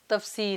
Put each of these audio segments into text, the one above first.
تفسیر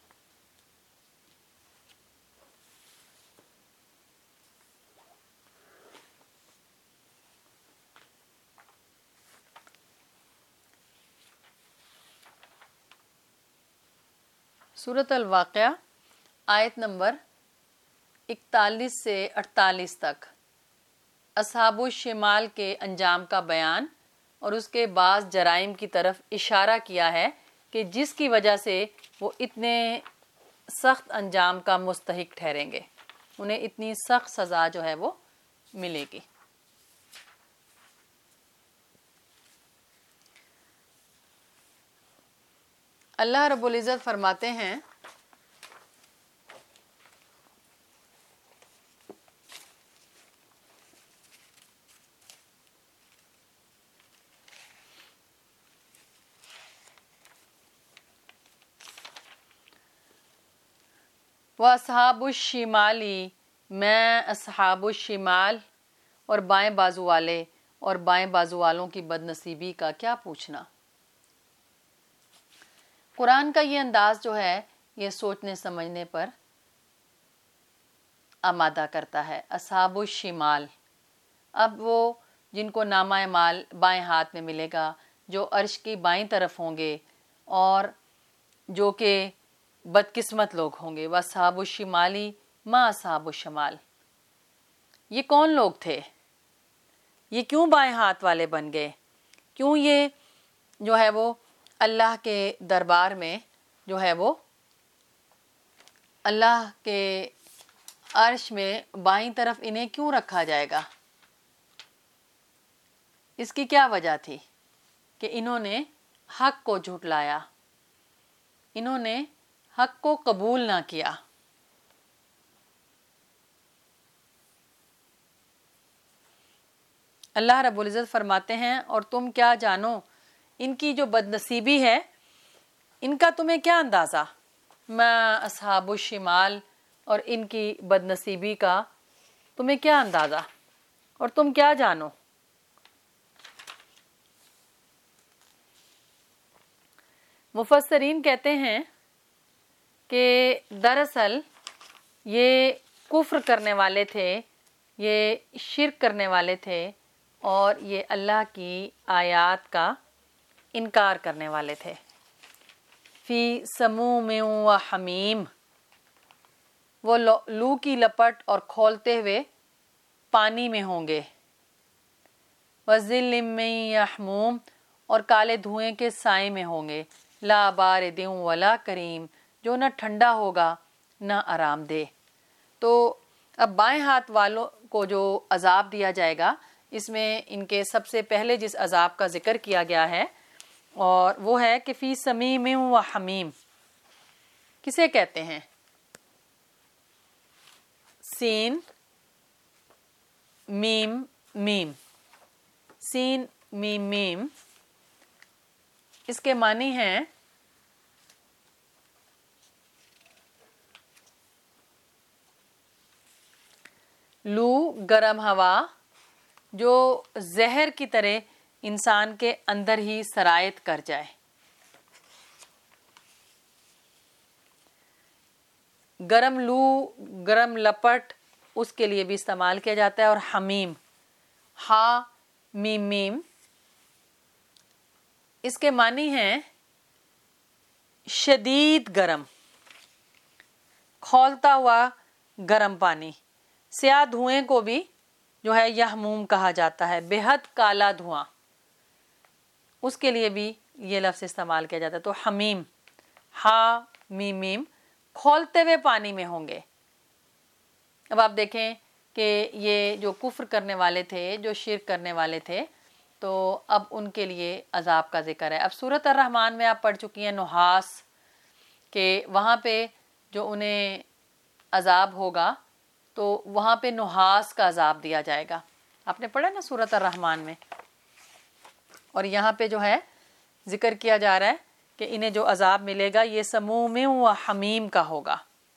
سورۃ الواقعہ آیت نمبر 41 سے 48 تک اصحاب الشمال کے انجام کا بیان اور اس کے بعض جرائم کی طرف اشارہ کیا ہے کہ جس کی وجہ سے وہ اتنے سخت انجام کا مستحق ٹھہریں گے، انہیں اتنی سخت سزا جو ہے وہ ملے گی۔ اللہ رب العزت فرماتے ہیں وَأَصْحَابُ الشِّمَالِ، میں اصحاب الشمال اور بائیں بازو والے اور بائیں بازو والوں کی بد نصیبی کا کیا پوچھنا۔ قرآن کا یہ انداز جو ہے یہ سوچنے سمجھنے پر آمادہ کرتا ہے۔ اصحاب الشمال، اب وہ جن کو نامہ اعمال بائیں ہاتھ میں ملے گا، جو عرش کی بائیں طرف ہوں گے اور جو کہ بدقسمت لوگ ہوں گے۔ وَأَصْحَابُ الشِّمَالِ مَا أَصْحَابُ الشِّمَالِ، یہ کون لوگ تھے؟ یہ کیوں بائیں ہاتھ والے بن گئے؟ کیوں یہ جو ہے وہ اللہ کے دربار میں جو ہے وہ اللہ کے عرش میں بائیں طرف انہیں کیوں رکھا جائے گا؟ اس کی کیا وجہ تھی؟ کہ انہوں نے حق کو جھٹلایا، انہوں نے حق کو قبول نہ کیا۔ اللہ رب العزت فرماتے ہیں اور تم کیا جانو ان کی جو بد نصیبی ہے ان کا تمہیں کیا اندازہ؟ میں اصحاب الشمال اور ان کی بد نصیبی کا تمہیں کیا اندازہ اور تم کیا جانو؟ مفسرین کہتے ہیں کہ دراصل یہ کفر کرنے والے تھے، یہ شرک کرنے والے تھے اور یہ اللہ کی آیات کا انکار کرنے والے تھے۔ فی سموم و حمیم، وہ لو کی لپٹ اور کھولتے ہوئے پانی میں ہوں گے۔ وَظِلٍّ مِّن یحموم، اور کالے دھوئیں کے سائے میں ہوں گے۔ لا بارد ولا کریم، جو نہ ٹھنڈا ہوگا نہ آرام دہ۔ تو اب بائیں ہاتھ والوں کو جو عذاب دیا جائے گا اس میں ان کے سب سے پہلے جس عذاب کا ذکر کیا گیا ہے اور وہ ہے کہ فی سمیم و حمیم، کسے کہتے ہیں؟ سین میم میم، سین میم میم، اس کے معنی ہیں لو، گرم ہوا جو زہر کی طرح انسان کے اندر ہی سرایت کر جائے۔ گرم لو، گرم لپٹ اس کے لیے بھی استعمال کیا جاتا ہے۔ اور حمیم، ہا میم میم، اس کے معنی ہیں شدید گرم، کھولتا ہوا گرم پانی۔ سیاہ دھوئیں کو بھی جو ہے یحموم کہا جاتا ہے، بے حد کالا دھواں، اس کے لیے بھی یہ لفظ استعمال کیا جاتا ہے۔ تو حمیم، ہا میم میم، کھولتے ہوئے پانی میں ہوں گے۔ اب آپ دیکھیں کہ یہ جو کفر کرنے والے تھے، جو شرک کرنے والے تھے، تو اب ان کے لیے عذاب کا ذکر ہے۔ اب سورۃ الرحمن میں آپ پڑھ چکی ہیں نحاس، کہ وہاں پہ جو انہیں عذاب ہوگا تو وہاں پہ نحاس کا عذاب دیا جائے گا۔ آپ نے پڑھا نا سورۃ الرحمن میں، اور یہاں پہ جو ہے ذکر کیا جا رہا ہے کہ انہیں جو عذاب ملے گا یہ سموم و حمیم کا ہوگا،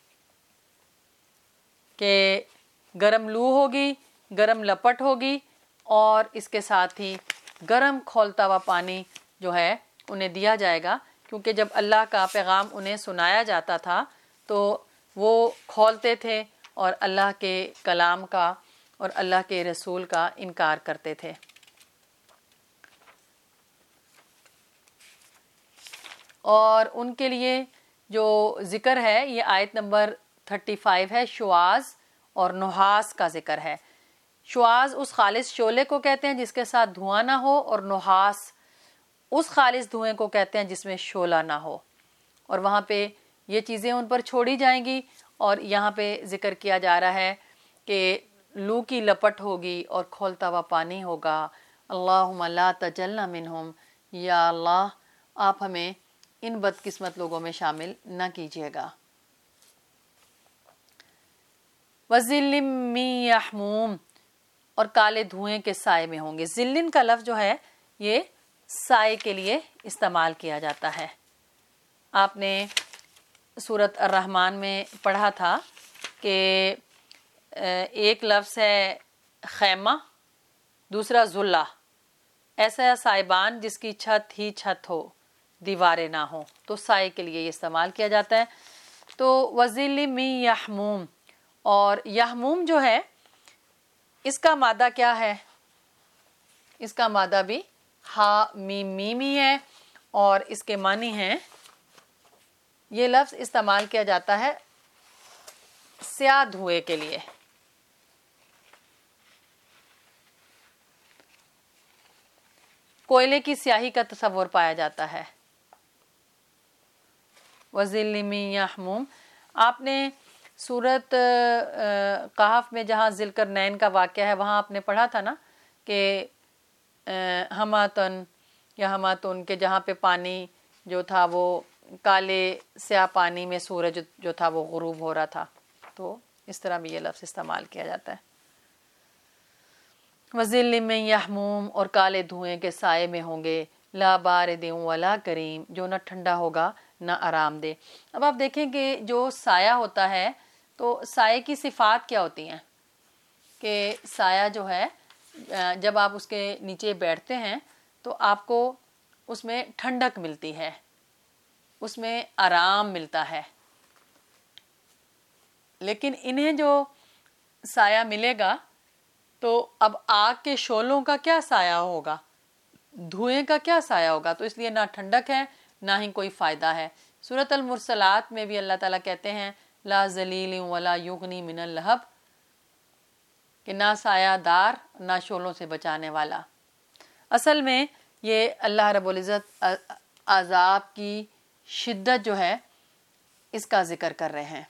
کہ گرم لو ہوگی، گرم لپٹ ہوگی اور اس کے ساتھ ہی گرم کھولتا ہوا پانی جو ہے انہیں دیا جائے گا، کیونکہ جب اللہ کا پیغام انہیں سنایا جاتا تھا تو وہ کھولتے تھے اور اللہ کے کلام کا اور اللہ کے رسول کا انکار کرتے تھے۔ اور ان کے لیے جو ذکر ہے یہ آیت نمبر 35 ہے، شواز اور نحاس کا ذکر ہے۔ شواز اس خالص شعلے کو کہتے ہیں جس کے ساتھ دھواں نہ ہو، اور نحاس اس خالص دھوئیں کو کہتے ہیں جس میں شعلہ نہ ہو، اور وہاں پہ یہ چیزیں ان پر چھوڑی جائیں گی۔ اور یہاں پہ ذکر کیا جا رہا ہے کہ لو کی لپٹ ہوگی اور کھولتا ہوا پانی ہوگا۔ اللہم لا تجلنا منہم، یا اللہ آپ ہمیں ان بدقسمت لوگوں میں شامل نہ کیجیے گا۔ وَظِلٍّ مِّن یحموم، اور کالے دھوئیں کے سائے میں ہوں گے۔ ذلن کا لفظ جو ہے یہ سائے کے لیے استعمال کیا جاتا ہے۔ آپ نے سورۃ الرحمن میں پڑھا تھا کہ ایک لفظ ہے خیمہ، دوسرا ذلہ، ایسا سائبان جس کی چھت ہی چھت ہو، دیواریں نہ ہوں، تو سائے کے لیے یہ استعمال کیا جاتا ہے۔ تو وَظِلٍّ مِّن یحموم، اور یحموم جو ہے اس کا مادہ کیا ہے؟ اس کا مادہ بھی ہا میم میم ہی ہے، اور اس کے معنی ہیں، یہ لفظ استعمال کیا جاتا ہے سیاہ دھوئے کے لیے۔ کوئلے کی سیاہی کا تصور پایا جاتا ہے۔ وَظِلٍّ مِّن یحموم، آپ نے سورۃ کہف میں جہاں ذوالقرنین کا واقعہ ہے وہاں آپ نے پڑھا تھا نا کہ ہماتن یا ہماتن کے جہاں پہ پانی جو تھا وہ کالے سیاہ پانی میں سورج جو تھا وہ غروب ہو رہا تھا، تو اس طرح بھی یہ لفظ استعمال کیا جاتا ہے۔ وَظِلٍّ مِّن یحموم، اور کالے دھوئیں کے سائے میں ہوں گے، لا بارد ولا کریم، جو نہ ٹھنڈا ہوگا نہ آرام دہ۔ اب آپ دیکھیں کہ جو سایہ ہوتا ہے تو سائے کی صفات کیا ہوتی ہیں کہ سایہ جو ہے جب آپ اس کے نیچے بیٹھتے ہیں تو آپ کو اس میں ٹھنڈک ملتی ہے، اس میں آرام ملتا ہے۔ لیکن انہیں جو سایہ ملے گا تو اب آگ کے شعلوں کا کیا سایہ ہوگا، دھوئیں کا کیا سایہ ہوگا، تو اس لیے نہ ٹھنڈک ہے نہ ہی کوئی فائدہ ہے۔ سورۃ المرسلات میں بھی اللہ تعالیٰ کہتے ہیں لا ذلیل ولا یغنی من اللہب، کہ نہ سایہ دار نہ شعلوں سے بچانے والا۔ اصل میں یہ اللہ رب العزت عذاب کی شدت جو ہے اس کا ذکر کر رہے ہیں۔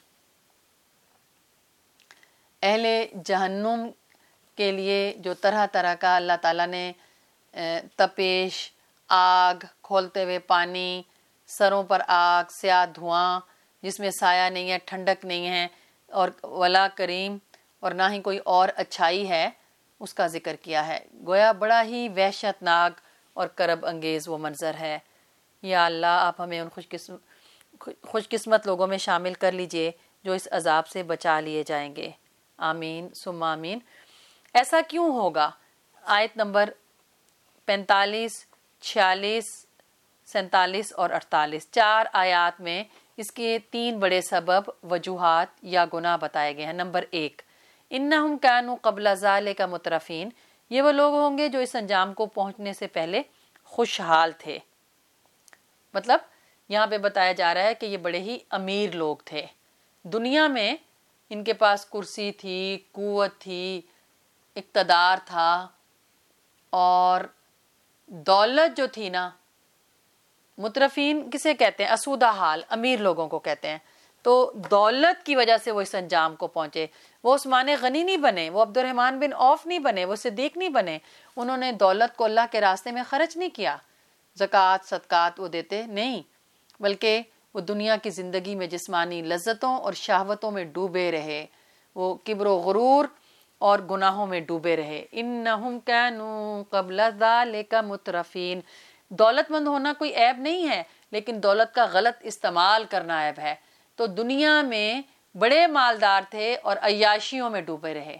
اہل جہنم کے لیے جو طرح طرح کا اللہ تعالیٰ نے تپش، آگ، کھولتے ہوئے پانی، سروں پر آگ، سیاہ دھواں جس میں سایہ نہیں ہے، ٹھنڈک نہیں ہے، اور ولا کریم، اور نہ ہی کوئی اور اچھائی ہے، اس کا ذکر کیا ہے۔ گویا بڑا ہی وحشت ناک اور کرب انگیز وہ منظر ہے۔ یا اللہ آپ ہمیں ان خوش قسمت لوگوں میں شامل کر لیجئے جو اس عذاب سے بچا لیے جائیں گے، آمین ثم آمین۔ ایسا کیوں ہوگا؟ آیت نمبر 45، 46، 47 اور 48، 4 آیات میں اس کے 3 بڑے سبب، وجوہات یا گناہ بتائے گئے ہیں۔ نمبر 1، انہم کانوا قبل ذالک مترفین، یہ وہ لوگ ہوں گے جو اس انجام کو پہنچنے سے پہلے خوشحال تھے۔ مطلب یہاں پہ بتایا جا رہا ہے کہ یہ بڑے ہی امیر لوگ تھے، دنیا میں ان کے پاس کرسی تھی، قوت تھی، اقتدار تھا، اور دولت جو تھی نا، مترفین کسے کہتے ہیں؟ اسودہ حال، امیر لوگوں کو کہتے ہیں۔ تو دولت کی وجہ سے وہ اس انجام کو پہنچے۔ وہ عثمان غنی نہیں بنے، وہ عبد الرحمن بن عوف نہیں بنے، وہ صدیق نہیں بنے، انہوں نے دولت کو اللہ کے راستے میں خرچ نہیں کیا، زکوٰۃ صدقات وہ دیتے نہیں، بلکہ وہ دنیا کی زندگی میں جسمانی لذتوں اور شہوتوں میں ڈوبے رہے، وہ کبر و غرور اور گناہوں میں ڈوبے رہے۔ انہم کانوا قبل ذالک مترفین، دولت مند ہونا کوئی عیب نہیں ہے، لیکن دولت کا غلط استعمال کرنا عیب ہے۔ تو دنیا میں بڑے مالدار تھے اور عیاشیوں میں ڈوبے رہے،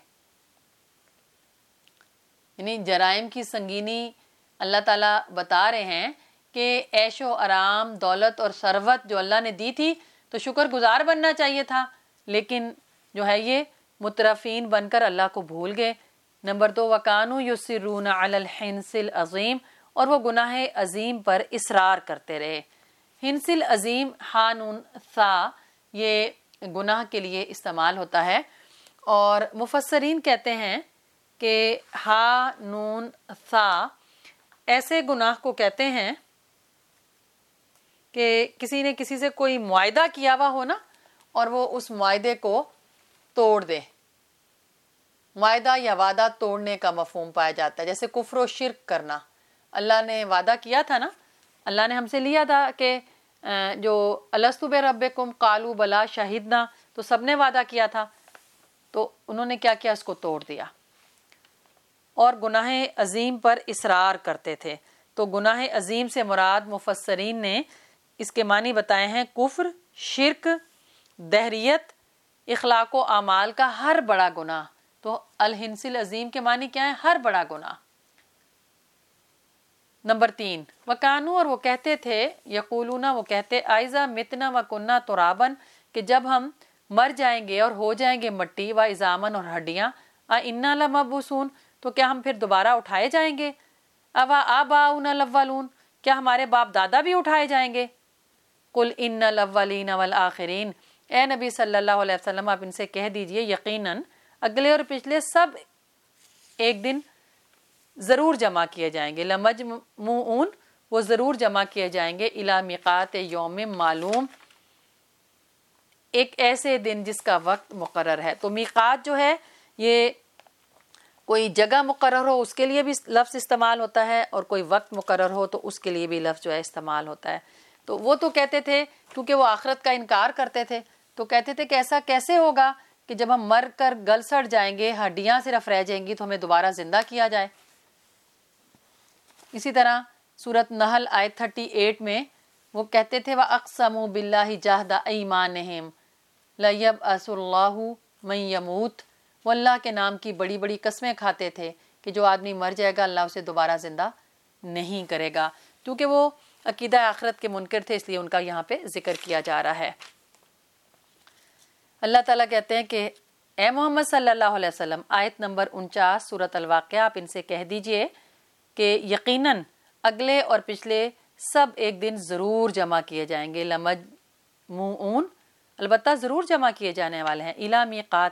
یعنی جرائم کی سنگینی اللہ تعالیٰ بتا رہے ہیں کہ عیش و آرام، دولت اور ثروت جو اللہ نے دی تھی تو شکر گزار بننا چاہیے تھا، لیکن جو ہے یہ مترفین بن کر اللہ کو بھول گئے۔ نمبر 2، وَكَانُوا يُصِرُّونَ عَلَى الْحِنْثِ الْعَظِيمِ، اور وہ گناہ عظیم پر اصرار کرتے رہے۔ حنث العظیم ہا نون ثا یہ گناہ کے لیے استعمال ہوتا ہے، اور مفسرین کہتے ہیں کہ ہا نون ثا ایسے گناہ کو کہتے ہیں کہ کسی نے کسی سے کوئی معاہدہ کیا ہوا ہو نا، اور وہ اس معاہدے کو توڑ دے۔ معاہدہ یا وعدہ توڑنے کا مفہوم پایا جاتا ہے، جیسے کفر و شرک کرنا۔ اللہ نے وعدہ کیا تھا نا، اللہ نے ہم سے لیا تھا کہ جو الست بربکم قالوا بلا شہدنا، تو سب نے وعدہ کیا تھا، تو انہوں نے کیا کیا، اس کو توڑ دیا اور گناہ عظیم پر اصرار کرتے تھے۔ تو گناہ عظیم سے مراد مفسرین نے اس کے معنی بتائے ہیں کفر، شرک، دہریت، اخلاق و اعمال کا ہر بڑا گناہ۔ تو الحنث العظیم کے معنی کیا ہے؟ ہر بڑا گناہ۔ نمبر 3، وَكَانُوا، اور وہ کہتے تھے، یقولون وہ کہتے، آئزا متنا وَكُنَّا تُرَابًا، کہ جب ہم مر جائیں گے اور ہو جائیں گے مٹی، وَعِظَامًا، اور ہڈیاں، أَإِنَّا لَمَبْعُوثُونَ، تو کیا ہم پھر دوبارہ اٹھائے جائیں گے؟ أَوَ آبَاؤُنَا الْأَوَّلُونَ، کیا ہمارے باپ دادا بھی اٹھائے جائیں گے؟ قُلْ إِنَّ الْأَوَّلِينَ وَالْآخِرِينَ، اے نبی صلی اللہ علیہ وسلم آپ ان سے کہہ دیجئے یقیناً اگلے اور پچھلے سب ایک دن ضرور جمع کیے جائیں گے۔ لَمَجْمُوعُونَ، وہ ضرور جمع کیے جائیں گے، إِلَى مِيقَاتِ يَوْمٍ معلوم، ایک ایسے دن جس کا وقت مقرر ہے۔ تو میقات جو ہے یہ کوئی جگہ مقرر ہو اس کے لیے بھی لفظ استعمال ہوتا ہے، اور کوئی وقت مقرر ہو تو اس کے لیے بھی لفظ جو ہے استعمال ہوتا ہے۔ تو وہ تو کہتے تھے، کیونکہ وہ آخرت کا انکار کرتے تھے، تو کہتے تھے کہ ایسا کیسے ہوگا کہ جب ہم مر کر گل سڑ جائیں گے، ہڈیاں صرف رہ جائیں گی، تو ہمیں دوبارہ زندہ کیا جائے۔ اسی طرح سورۃ نحل آیت 38 میں وہ کہتے تھے وَأَقْسَمُوا بِاللَّهِ جَهْدَ أَيْمَانِهِمْ لَيَبْعَثُ اللَّهُ مَن يَمُوتُ، وہ اللہ کے نام کی بڑی بڑی قسمیں کھاتے تھے کہ جو آدمی مر جائے گا اللہ اسے دوبارہ زندہ نہیں کرے گا، کیونکہ وہ عقیدہ آخرت کے منکر تھے، اس لیے ان کا یہاں پہ ذکر کیا جا رہا ہے۔ اللہ تعالیٰ کہتے ہیں کہ اے محمد صلی اللہ علیہ وسلم، آیت نمبر 49 سورۃ الواقعہ، آپ ان سے کہہ دیجئے کہ یقیناً اگلے اور پچھلے سب ایک دن ضرور جمع کیے جائیں گے۔ لَمَجْمُوعُونَ، البتہ ضرور جمع کیے جانے والے ہیں۔ إِلَى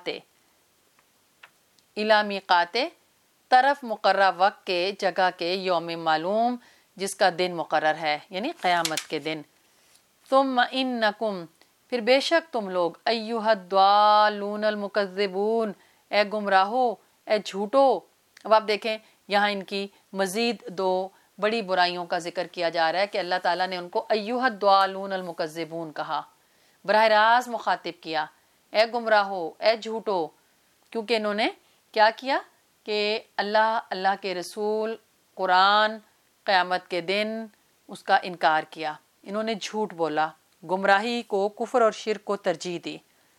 مِيقَاتِ، طرف مقررہ وقت کے، جگہ کے، یوم معلوم، جس کا دن مقرر ہے، یعنی قیامت کے دن۔ ثُمَّ إِنَّكُمْ، پھر بے شک تم لوگ، أَيُّهَا الضَّالُّونَ الْمُكَذِّبُونَ، اے گمراہو، اے جھوٹو۔ اب آپ دیکھیں یہاں ان کی مزید دو بڑی برائیوں کا ذکر کیا جا رہا ہے کہ اللہ تعالیٰ نے ان کو أَيُّهَا الضَّالُّونَ الْمُكَذِّبُونَ کہا، براہ راست مخاطب کیا، اے گمراہو، اے جھوٹو، کیونکہ انہوں نے کیا کیا کہ اللہ کے رسول، قرآن، قیامت کے دن، اس کا انکار کیا، انہوں نے جھوٹ بولا، گمراہی کو، کفر اور شرک کو ترجیح دی۔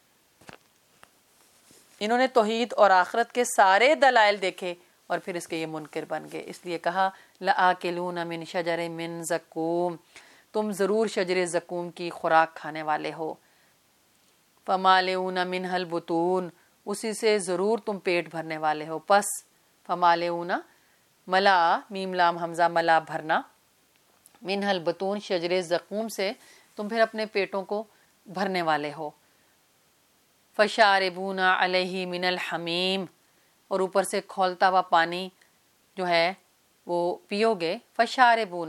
انہوں نے توحید اور آخرت کے سارے دلائل دیکھے اور پھر اس کے یہ منکر بن گئے، اس لیے کہا لَآكِلُونَ مِن شَجَرٍ مِّن زَقُّومٍ، تم ضرور شجر زقوم کی خوراک کھانے والے ہو۔ فَمَالِئُونَ مِنْهَا الْبُطُونَ، اسی سے ضرور تم پیٹ بھرنے والے ہو۔ پس فَمَالِئُونَ، ملا، میم لام حمزہ، ملا بھرنا، منها البطون، شجر زقوم سے تم پھر اپنے پیٹوں کو بھرنے والے ہو۔ فشاربون علیہ من الحمیم، اور اوپر سے کھولتا ہوا پانی جو ہے وہ پیو گے۔ فشاربون،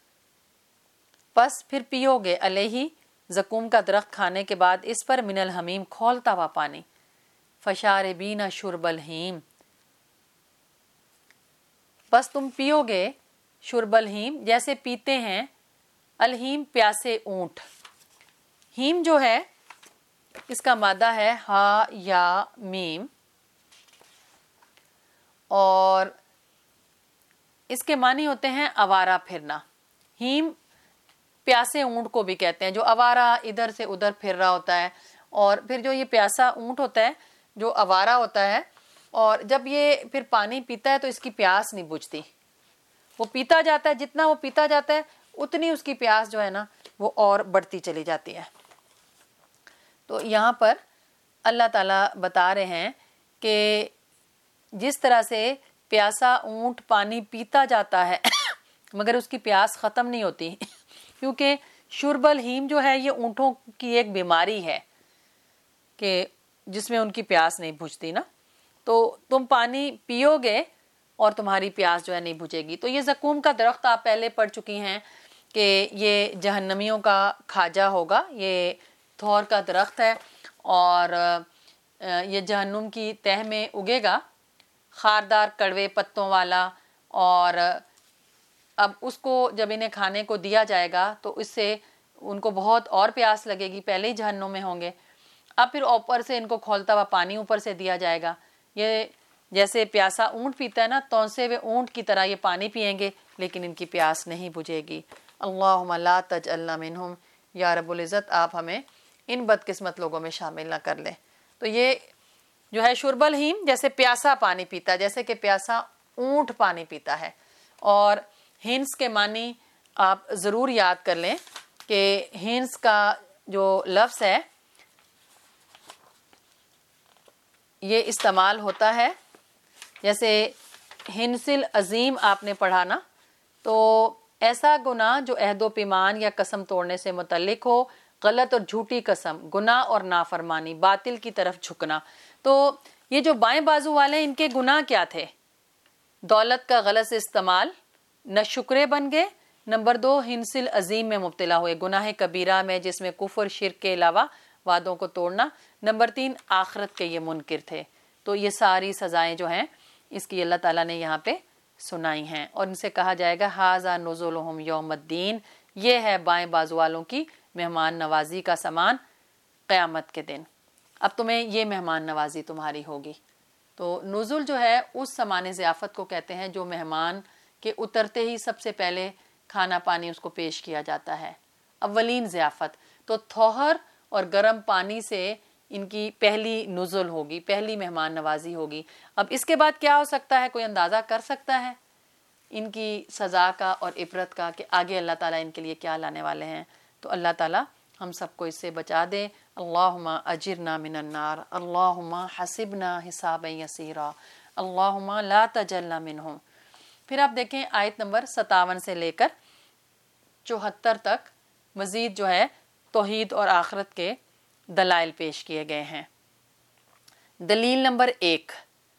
پس پھر پیو گے، علیہ، زقوم کا درخت کھانے کے بعد اس پر، من الحمیم، کھولتا ہوا پانی۔ فشاربین شرب الہیم، بس تم پیو گے، شرب الہیم، جیسے پیتے ہیں الہیم پیاسے اونٹ۔ ہیم جو ہے اس کا مادہ ہے ہا یا میم، اور اس کے معنی ہوتے ہیں آوارہ پھرنا۔ ہیم پیاسے اونٹ کو بھی کہتے ہیں، جو آوارہ ادھر سے ادھر پھر رہا ہوتا ہے، اور پھر جو یہ پیاسا اونٹ ہوتا ہے جو آوارہ ہوتا ہے، اور جب یہ پھر پانی پیتا ہے تو اس کی پیاس نہیں بجھتی، وہ پیتا جاتا ہے، جتنا وہ پیتا جاتا ہے اتنی اس کی پیاس جو ہے نا وہ اور بڑھتی چلی جاتی ہے۔ تو یہاں پر اللہ تعالیٰ بتا رہے ہیں کہ جس طرح سے پیاسا اونٹ پانی پیتا جاتا ہے مگر اس کی پیاس ختم نہیں ہوتی، کیونکہ شرب الہیم جو ہے یہ اونٹوں کی ایک بیماری ہے کہ جس میں ان کی پیاس نہیں بجھتی نا، تو تم پانی پیو گے اور تمہاری پیاس جو ہے نہیں بجھے گی۔ تو یہ زقوم کا درخت آپ پہلے پڑھ چکی ہیں کہ یہ جہنمیوں کا کھاجہ ہوگا، یہ تھور کا درخت ہے اور یہ جہنم کی تہہ میں اگے گا، خاردار کڑوے پتوں والا، اور اب اس کو جب انہیں کھانے کو دیا جائے گا تو اس سے ان کو بہت اور پیاس لگے گی، پہلے ہی جہنم میں ہوں گے، اب پھر اوپر سے ان کو کھولتا ہوا پانی اوپر سے دیا جائے گا۔ یہ جیسے پیاسا اونٹ پیتا ہے نا، تونسے ہوئے اونٹ کی طرح یہ پانی پئیں گے لیکن ان کی پیاس نہیں بجھے گی۔ اللہم لا تجعلنا منہم، یا رب العزت آپ ہمیں ان بدقسمت لوگوں میں شامل نہ کر لیں۔ تو یہ جو ہے شرب الہیم جیسے پیاسا پانی پیتا ہے، جیسے کہ پیاسا اونٹ پانی پیتا ہے۔ اور ہنس کے معنی آپ ضرور یاد کر لیں کہ ہنس کا جو لفظ ہے یہ استعمال ہوتا ہے، جیسے ہنسل عظیم آپ نے پڑھا نا، تو ایسا گناہ جو عہد و پیمان یا قسم توڑنے سے متعلق ہو، غلط اور جھوٹی قسم، گناہ اور نافرمانی، باطل کی طرف جھکنا۔ تو یہ جو بائیں بازو والے ان کے گناہ کیا تھے؟ دولت کا غلط استعمال، نہ شکرے بن گئے، نمبر 2 ہنسل عظیم میں مبتلا ہوئے، گناہ کبیرہ میں جس میں کفر شرک کے علاوہ وعدوں کو توڑنا، نمبر 3 آخرت کے یہ منکر تھے۔ تو یہ ساری سزائیں جو ہیں اس کی اللہ تعالیٰ نے یہاں پہ سنائی ہیں، اور ان سے کہا جائے گا ھذا نزلہم یوم الدین، یہ ہے بائیں بازو والوں کی مہمان نوازی کا سامان قیامت کے دن، اب تمہیں یہ مہمان نوازی تمہاری ہوگی۔ تو نزل جو ہے اس سامان ضیافت کو کہتے ہیں جو مہمان کے اترتے ہی سب سے پہلے کھانا پانی اس کو پیش کیا جاتا ہے، اولین ضیافت۔ تو تھوہر اور گرم پانی سے ان کی پہلی نزل ہوگی، پہلی مہمان نوازی ہوگی۔ اب اس کے بعد کیا ہو سکتا ہے، کوئی اندازہ کر سکتا ہے ان کی سزا کا اور عبرت کا کہ آگے اللہ تعالیٰ ان کے لیے کیا لانے والے ہیں؟ تو اللہ تعالیٰ ہم سب کو اس سے بچا دے۔ اللہم اجرنا من النار، اللہم حسبنا حسابا یسیرا، اللہم لا تجعلنا منہم۔ پھر آپ دیکھیں آیت نمبر 57 سے لے کر 74 تک مزید جو ہے توحید اور آخرت کے دلائل پیش کیے گئے ہیں۔ دلیل نمبر 1،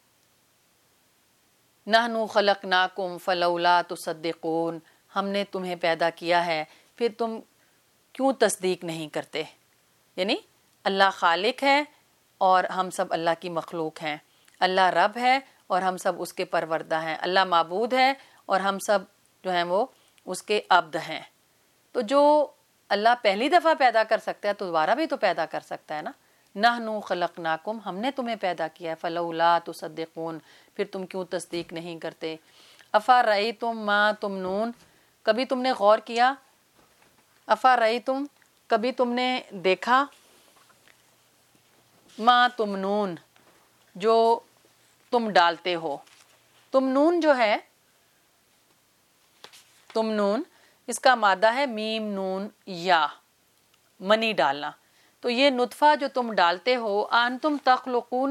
نحن خلقناکم فلولا تصدقون، ہم نے تمہیں پیدا کیا ہے پھر تم کیوں تصدیق نہیں کرتے؟ یعنی اللہ خالق ہے اور ہم سب اللہ کی مخلوق ہیں، اللہ رب ہے اور ہم سب اس کے پروردہ ہیں، اللہ معبود ہے اور ہم سب جو ہیں وہ اس کے عبد ہیں۔ تو جو اللہ پہلی دفعہ پیدا کر سکتا ہے تو دوبارہ بھی تو پیدا کر سکتا ہے نا۔ نحن خلقناکم، ہم نے تمہیں پیدا کیا ہے، فلولا تصدقون، پھر تم کیوں تصدیق نہیں کرتے؟ افرأیتم ما تمنون، کبھی تم نے غور کیا؟ افرأیتم، کبھی تم نے دیکھا؟ ما تمنون، جو تم ڈالتے ہو۔ تمنون جو ہے، تمنون اس کا مادہ ہے میم نون یا، منی ڈالنا۔ تو یہ نطفہ جو تم ڈالتے ہو، انتم تخلقونہ،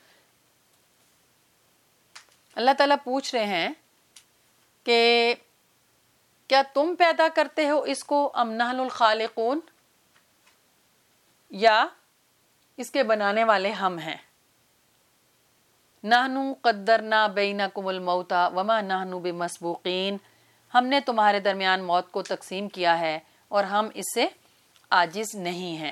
اللہ تعالیٰ پوچھ رہے ہیں کہ کیا تم پیدا کرتے ہو اس کو، ام نحن الخالقون، یا اس کے بنانے والے ہم ہیں۔ نحن قدرنا بینکم الموت وما نحن بمسبوقین، ہم نے تمہارے درمیان موت کو تقسیم کیا ہے اور ہم اس سے عاجز نہیں ہیں۔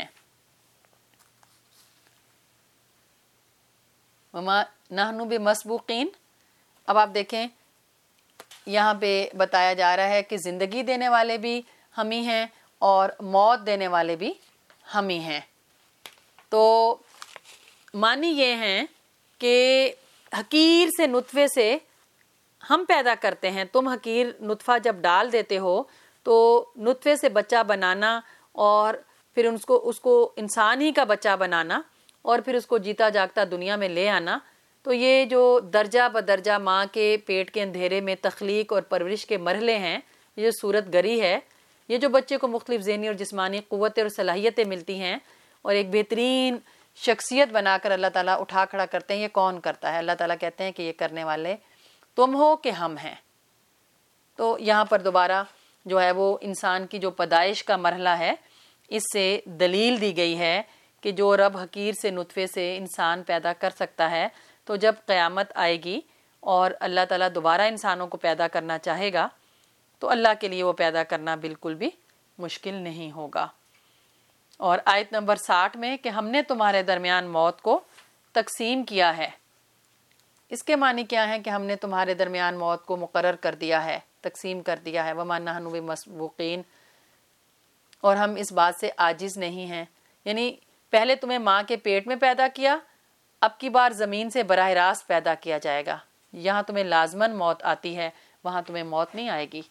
وما نحن بمسبوقین، اب آپ دیکھیں یہاں پہ بتایا جا رہا ہے کہ زندگی دینے والے بھی ہم ہی ہیں اور موت دینے والے بھی ہم ہی ہیں۔ تو معنی یہ ہیں کہ حقیر سے نطفے سے ہم پیدا کرتے ہیں، تم حقیر نطفہ جب ڈال دیتے ہو تو نطفے سے بچہ بنانا اور پھر اس کو انسان ہی کا بچہ بنانا اور پھر اس کو جیتا جاگتا دنیا میں لے آنا، تو یہ جو درجہ بدرجہ ماں کے پیٹ کے اندھیرے میں تخلیق اور پرورش کے مرحلے ہیں، یہ جو صورت گری ہے، یہ جو بچے کو مختلف ذہنی اور جسمانی قوتیں اور صلاحیتیں ملتی ہیں اور ایک بہترین شخصیت بنا کر اللہ تعالیٰ اٹھا کھڑا کرتے ہیں، یہ کون کرتا ہے؟ اللہ تعالیٰ کہتے ہیں کہ یہ کرنے والے تم ہو کہ ہم ہیں۔ تو یہاں پر دوبارہ جو ہے وہ انسان کی جو پیدائش کا مرحلہ ہے، اس سے دلیل دی گئی ہے کہ جو رب حقیر سے نطفے سے انسان پیدا کر سکتا ہے، تو جب قیامت آئے گی اور اللہ تعالیٰ دوبارہ انسانوں کو پیدا کرنا چاہے گا تو اللہ کے لیے وہ پیدا کرنا بالکل بھی مشکل نہیں ہوگا۔ اور آیت نمبر 60 میں کہ ہم نے تمہارے درمیان موت کو تقسیم کیا ہے، اس کے معنی کیا ہے کہ ہم نے تمہارے درمیان موت کو مقرر کر دیا ہے، تقسیم کر دیا ہے۔ وَمَا نَحْنُ بِمَسْبُوقِينَ، اور ہم اس بات سے عاجز نہیں ہیں، یعنی پہلے تمہیں ماں کے پیٹ میں پیدا کیا، اب کی بار زمین سے براہ راست پیدا کیا جائے گا، یہاں تمہیں لازماً موت آتی ہے، وہاں تمہیں موت نہیں آئے گی۔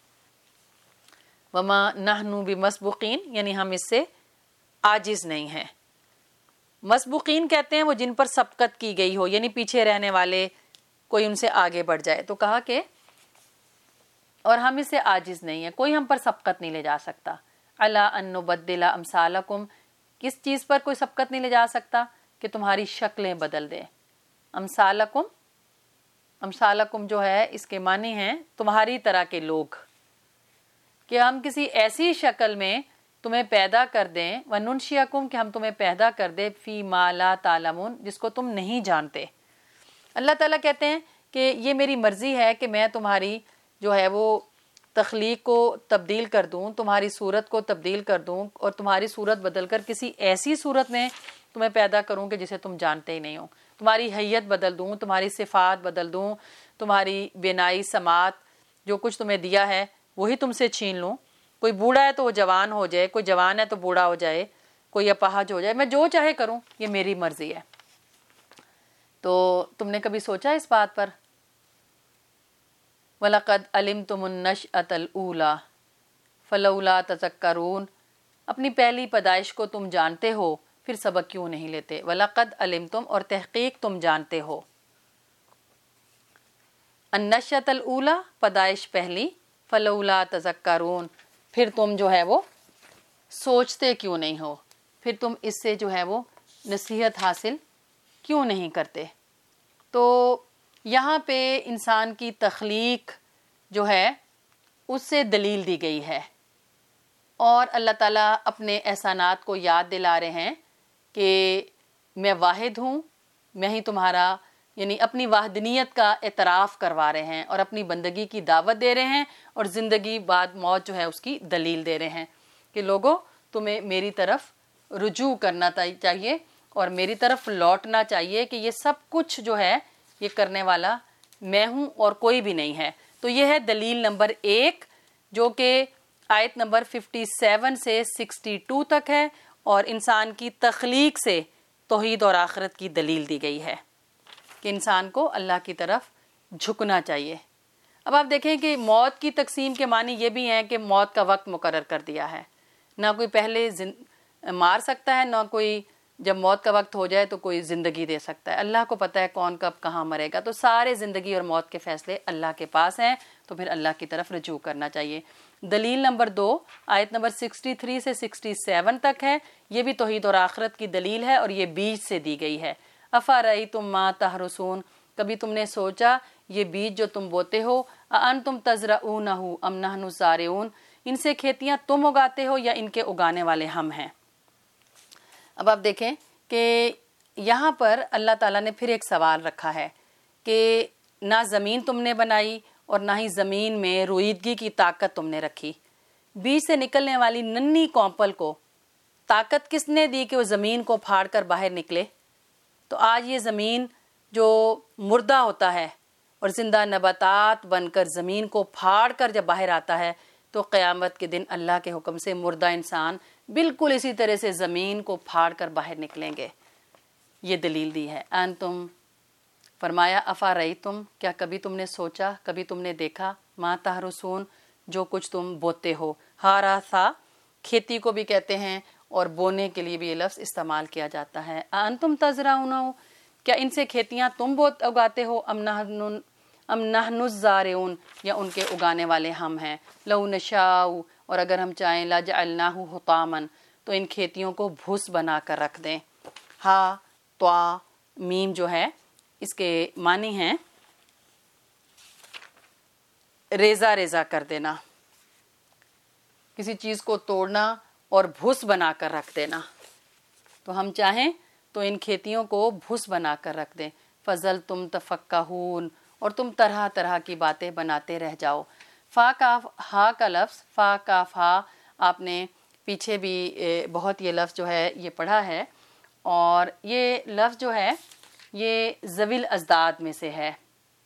وَمَا نَحْنُ بِمَسْبُوقِينَ، یعنی ہم اس سے عاجز نہیں ہیں۔ مسبوقین کہتے ہیں وہ جن پر سبقت کی گئی ہو، یعنی پیچھے رہنے والے کوئی ان سے آگے بڑھ جائے، تو کہا کہ اور ہم اس سے عاجز نہیں ہیں، کوئی ہم پر سبقت نہیں لے جا سکتا۔ الا ان نبدل امثالکم، کس چیز پر کوئی سبقت نہیں لے جا سکتا؟ کہ تمہاری شکلیں بدل دے۔ امثالکم، امثالکم جو ہے اس کے معنی ہیں تمہاری طرح کے لوگ، کہ ہم کسی ایسی شکل میں تمہیں پیدا کر دیں، وَنُنشِئَكُمْ، کہ ہم تمہیں پیدا کر دیں، فی ما لا تعلمون، جس کو تم نہیں جانتے۔ اللہ تعالیٰ کہتے ہیں کہ یہ میری مرضی ہے کہ میں تمہاری جو ہے وہ تخلیق کو تبدیل کر دوں، تمہاری صورت کو تبدیل کر دوں، اور تمہاری صورت بدل کر کسی ایسی صورت میں تمہیں پیدا کروں کہ جسے تم جانتے ہی نہیں ہو، تمہاری حیت بدل دوں، تمہاری صفات بدل دوں، تمہاری بینائی، سماعت، جو کچھ تمہیں دیا ہے وہی تم سے چھین لوں۔ کوئی بوڑھا ہے تو وہ جوان ہو جائے، کوئی جوان ہے تو بوڑھا ہو جائے، کوئی اپاہج ہو جائے، میں جو چاہے کروں، یہ میری مرضی ہے۔ تو تم نے کبھی سوچا اس بات پر؟ وَلَقَدْ عَلِمْتُمُ النَّشْأَةَ الْأُولَىٰ فَلَوْلَا تَذَكَّرُونَ، اپنی پہلی پیدائش کو تم جانتے ہو، پھر سبق کیوں نہیں لیتے؟ وَلَقَدْ عَلِمْتُم، اور تحقیق تم جانتے ہو، النَّشْأَةَ الْأُولَىٰ، پیدائش پہلی، فَلَوْلَا تَذَكَّرُونَ، پھر تم جو ہے وہ سوچتے کیوں نہیں ہو، پھر تم اس سے جو ہے وہ نصیحت حاصل کیوں نہیں کرتے؟ تو یہاں پہ انسان کی تخلیق جو ہے اس سے دلیل دی گئی ہے، اور اللہ تعالیٰ اپنے احسانات کو یاد دلا رہے ہیں کہ میں واحد ہوں، میں ہی تمہارا، یعنی اپنی وحدانیت کا اعتراف کروا رہے ہیں اور اپنی بندگی کی دعوت دے رہے ہیں، اور زندگی بعد موت جو ہے اس کی دلیل دے رہے ہیں کہ لوگوں تمہیں میری طرف رجوع کرنا چاہیے اور میری طرف لوٹنا چاہیے، کہ یہ سب کچھ جو ہے یہ کرنے والا میں ہوں اور کوئی بھی نہیں ہے۔ تو یہ ہے دلیل نمبر 1، جو کہ آیت نمبر 57 سے 62 تک ہے، اور انسان کی تخلیق سے توحید اور آخرت کی دلیل دی گئی ہے کہ انسان کو اللہ کی طرف جھکنا چاہیے۔ اب آپ دیکھیں کہ موت کی تقسیم کے معنی یہ بھی ہیں کہ موت کا وقت مقرر کر دیا ہے، نہ کوئی پہلے مار سکتا ہے، نہ کوئی جب موت کا وقت ہو جائے تو کوئی زندگی دے سکتا ہے۔ اللہ کو پتہ ہے کون کب کہاں مرے گا، تو سارے زندگی اور موت کے فیصلے اللہ کے پاس ہیں، تو پھر اللہ کی طرف رجوع کرنا چاہیے۔ دلیل نمبر 2 آیت نمبر 63 سے 67 تک ہے، یہ بھی توحید اور آخرت کی دلیل ہے، اور یہ بیج سے دی گئی ہے۔ افرأیتم ما تحرثون، کبھی تم نے سوچا یہ بیج جو تم بوتے ہو، اانتم تزرعونہ ام نحن الزارعون، ان سے کھیتیاں تم اگاتے ہو یا ان کے اگانے والے ہم ہیں۔ اب آپ دیکھیں کہ یہاں پر اللہ تعالیٰ نے پھر ایک سوال رکھا ہے کہ نہ زمین تم نے بنائی اور نہ ہی زمین میں روئیدگی کی طاقت تم نے رکھی، بیج سے نکلنے والی ننھی کونپل کو طاقت کس نے دی کہ وہ زمین کو پھاڑ کر باہر نکلے؟ تو آج یہ زمین جو مردہ ہوتا ہے اور زندہ نباتات بن کر زمین کو پھاڑ کر جب باہر آتا ہے، تو قیامت کے دن اللہ کے حکم سے مردہ انسان بالکل اسی طرح سے زمین کو پھاڑ کر باہر نکلیں گے۔ یہ دلیل دی ہے۔ انتم، فرمایا افرأیتم، کیا کبھی تم نے سوچا، کبھی تم نے دیکھا، ما تحرثون، جو کچھ تم بوتے ہو۔ حارثا کھیتی کو بھی کہتے ہیں اور بونے کے لیے بھی یہ لفظ استعمال کیا جاتا ہے۔ انتم تزرعونہ، کیا ان سے کھیتیاں تم اگاتے ہو، ام نحن الزارعون، یا ان کے اگانے والے ہم ہیں۔ لو نشاء، اور اگر ہم چاہیں لجعلناہ حطاما تو ان کھیتیوں کو بھس بنا کر رکھ دیں. ہا طا میم جو ہے اس کے معنی ہیں ریزہ ریزہ کر دینا، کسی چیز کو توڑنا اور بھس بنا کر رکھ دینا. تو ہم چاہیں تو ان کھیتیوں کو بھس بنا کر رکھ دیں. فضل تم تفقہون اور تم طرح طرح کی باتیں بناتے رہ جاؤ. فا کاف ہا کا لفظ فا کاف ہا آپ نے پیچھے بھی بہت یہ لفظ جو ہے یہ پڑھا ہے، اور یہ لفظ جو ہے یہ ذوی الازداد میں سے ہے.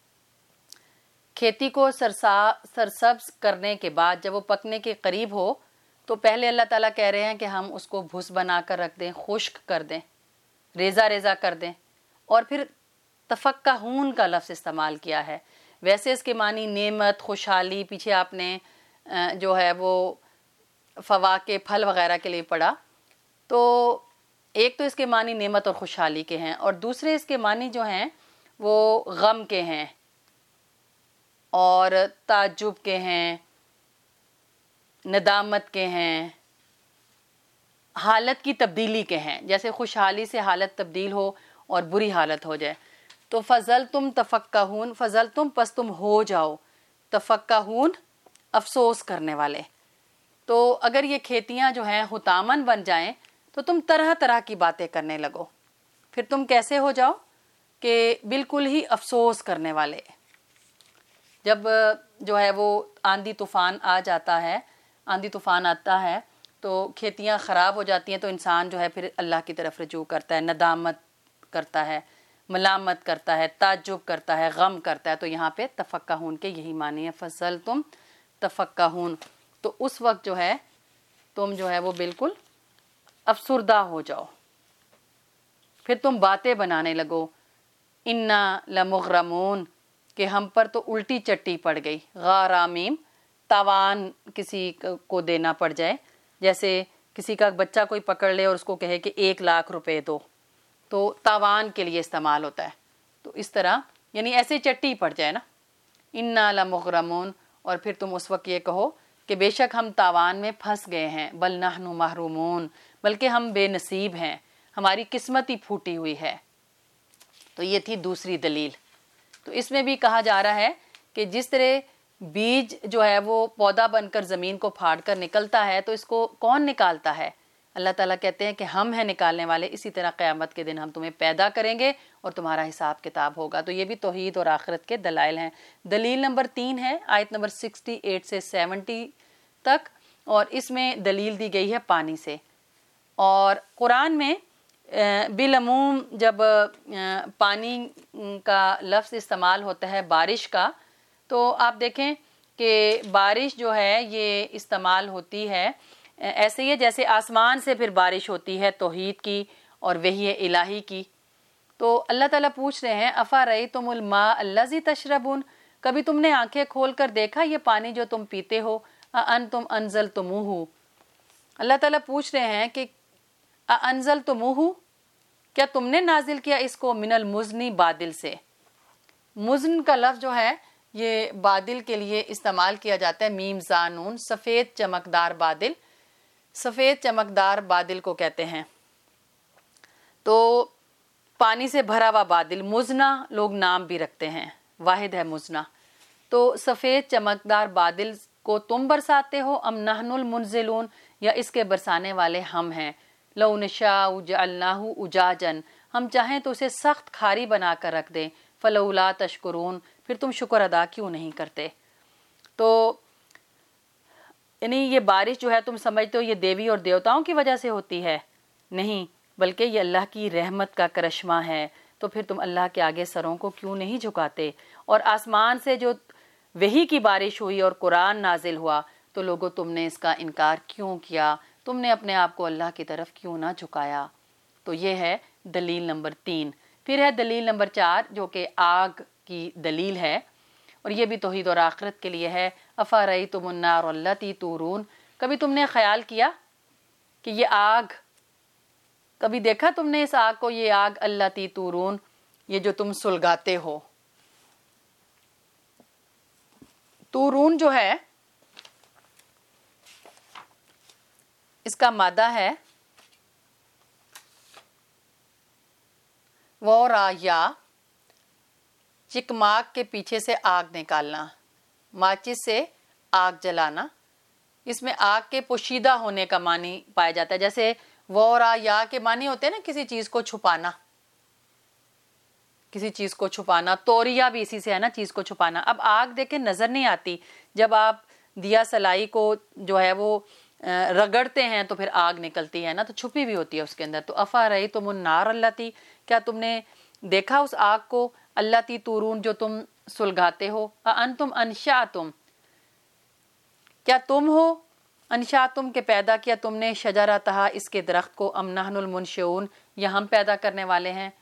کھیتی کو سرسبز کرنے کے بعد جب وہ پکنے کے قریب ہو تو پہلے اللہ تعالیٰ کہہ رہے ہیں کہ ہم اس کو بھس بنا کر رکھ دیں، خشک کر دیں، ریزہ ریزہ کر دیں. اور پھر تفقہون کا لفظ استعمال کیا ہے. ویسے اس کے معنی نعمت، خوشحالی، پیچھے آپ نے جو ہے وہ فواکہ پھل وغیرہ کے لیے پڑھا. تو ایک تو اس کے معنی نعمت اور خوشحالی کے ہیں، اور دوسرے اس کے معنی جو ہیں وہ غم کے ہیں اور تعجب کے ہیں، ندامت کے ہیں، حالت کی تبدیلی کے ہیں. جیسے خوشحالی سے حالت تبدیل ہو اور بری حالت ہو جائے. تو فضل تم تفقہون، فضل تم پس تم ہو جاؤ، تفقہون افسوس کرنے والے. تو اگر یہ کھیتیاں جو ہیں حطامن بن جائیں تو تم طرح طرح کی باتیں کرنے لگو. پھر تم کیسے ہو جاؤ کہ بالکل ہی افسوس کرنے والے. جب جو ہے وہ آندھی طوفان آ جاتا ہے، آندھی طوفان آتا ہے تو کھیتیاں خراب ہو جاتی ہیں تو انسان جو ہے پھر اللہ کی طرف رجوع کرتا ہے، ندامت کرتا ہے، ملامت کرتا ہے، تعجب کرتا ہے، غم کرتا ہے. تو یہاں پہ تفقہون کے یہی معنی ہے، فضل تم تفقہون. تو اس وقت جو ہے تم جو ہے وہ بالکل افسردہ ہو جاؤ، پھر تم باتیں بنانے لگو. انا لمغرمون کہ ہم پر تو الٹی چٹی پڑ گئی. غارامیم تاوان کسی کو دینا پڑ جائے، جیسے کسی کا بچہ کوئی پکڑ لے اور اس کو کہے کہ 1,00,000 روپے دو، تو تاوان کے لیے استعمال ہوتا ہے. تو اس طرح یعنی ایسے چٹی پڑ جائے نا. انا لمغرمون اور پھر تم اس وقت یہ کہو کہ بے شک ہم تاوان میں پھنس گئے ہیں. بل نحن محرومون بلکہ ہم بے نصیب ہیں، ہماری قسمت ہی پھوٹی ہوئی ہے. تو یہ تھی دوسری دلیل. تو اس میں بھی کہا جا رہا ہے کہ جس طرح بیج جو ہے وہ پودا بن کر زمین کو پھاڑ کر نکلتا ہے تو اس کو کون نکالتا ہے؟ اللہ تعالیٰ کہتے ہیں کہ ہم ہیں نکالنے والے. اسی طرح قیامت کے دن ہم تمہیں پیدا کریں گے اور تمہارا حساب کتاب ہوگا. تو یہ بھی توحید اور آخرت کے دلائل ہیں. دلیل نمبر 3 ہے آیت نمبر 68 سے 70 تک، اور اس میں دلیل دی گئی ہے پانی سے. اور قرآن میں بالعموم جب پانی کا لفظ استعمال ہوتا ہے بارش کا، تو آپ دیکھیں کہ بارش جو ہے یہ استعمال ہوتی ہے ایسے ہی جیسے آسمان سے پھر بارش ہوتی ہے توحید کی اور وحی الہی کی. تو اللہ تعالیٰ پوچھ رہے ہیں افرأیتم الماء الذی تشربون، کبھی تم نے آنکھیں کھول کر دیکھا یہ پانی جو تم پیتے ہو؟ اانتم انزلتموہ، اللہ تعالیٰ پوچھ رہے ہیں کہ انزلتموہ، کیا تم نے نازل کیا اس کو؟ من المزنی، بادل سے. مزن کا لفظ جو ہے یہ بادل کے لیے استعمال کیا جاتا ہے، میم زانون، سفید چمکدار بادل، سفید چمکدار بادل کو کہتے ہیں. تو پانی سے بھرا ہوا بادل، مزنا لوگ نام بھی رکھتے ہیں، واحد ہے مزنا. تو سفید چمکدار بادل کو تم برساتے ہو، ام نحن المنزلون، یا اس کے برسانے والے ہم ہیں. لو نشاء جعلناہ اجاجا، ہم چاہیں تو اسے سخت کھاری بنا کر رکھ دیں. فلولا تشکرون، پھر تم شکر ادا کیوں نہیں کرتے؟ تو یعنی یہ بارش جو ہے تم سمجھتے ہو یہ دیوی اور دیوتاؤں کی وجہ سے ہوتی ہے؟ نہیں، بلکہ یہ اللہ کی رحمت کا کرشمہ ہے. تو پھر تم اللہ کے آگے سروں کو کیوں نہیں جھکاتے؟ اور آسمان سے جو وحی کی بارش ہوئی اور قرآن نازل ہوا تو لوگوں تم نے اس کا انکار کیوں کیا؟ تم نے اپنے آپ کو اللہ کی طرف کیوں نہ جھکایا؟ تو یہ ہے دلیل نمبر 3. پھر ہے دلیل نمبر 4 جو کہ آگ کی دلیل ہے، اور یہ بھی توحید اور آخرت کے لیے ہے. افرأیتم النار التی تورون، کبھی تم نے خیال کیا کہ یہ آگ، کبھی دیکھا تم نے اس آگ کو، یہ آگ التی تورون، یہ جو تم سلگاتے ہو. تورون جو ہے اس کا مادہ ہے وورایا، چکماک کے پیچھے سے آگ نکالنا، ماچس سے آگ جلانا. اس میں آگ کے پوشیدہ ہونے کا معنی پایا جاتا ہے. جیسے وورایا کے معنی ہوتے ہیں نا کسی چیز کو چھپانا، کسی چیز کو چھپانا. توریا بھی اسی سے ہے نا، چیز کو چھپانا. اب آگ دیکھیں نظر نہیں آتی، جب آپ دیا سلائی کو جو ہے وہ رگڑتے ہیں تو پھر آگ نکلتی ہے نا، تو چھپی بھی ہوتی ہے اس کے اندر. تو افرأیتم النار التی، کیا تم نے دیکھا اس آگ کو، التی تورون جو تم سلگاتے ہو. انتم انشأتم، کیا تم ہو، انشأتم کے پیدا کیا تم نے، شجرتہا اس کے درخت کو، ام نحن المنشئون یا ہم پیدا کرنے والے ہیں.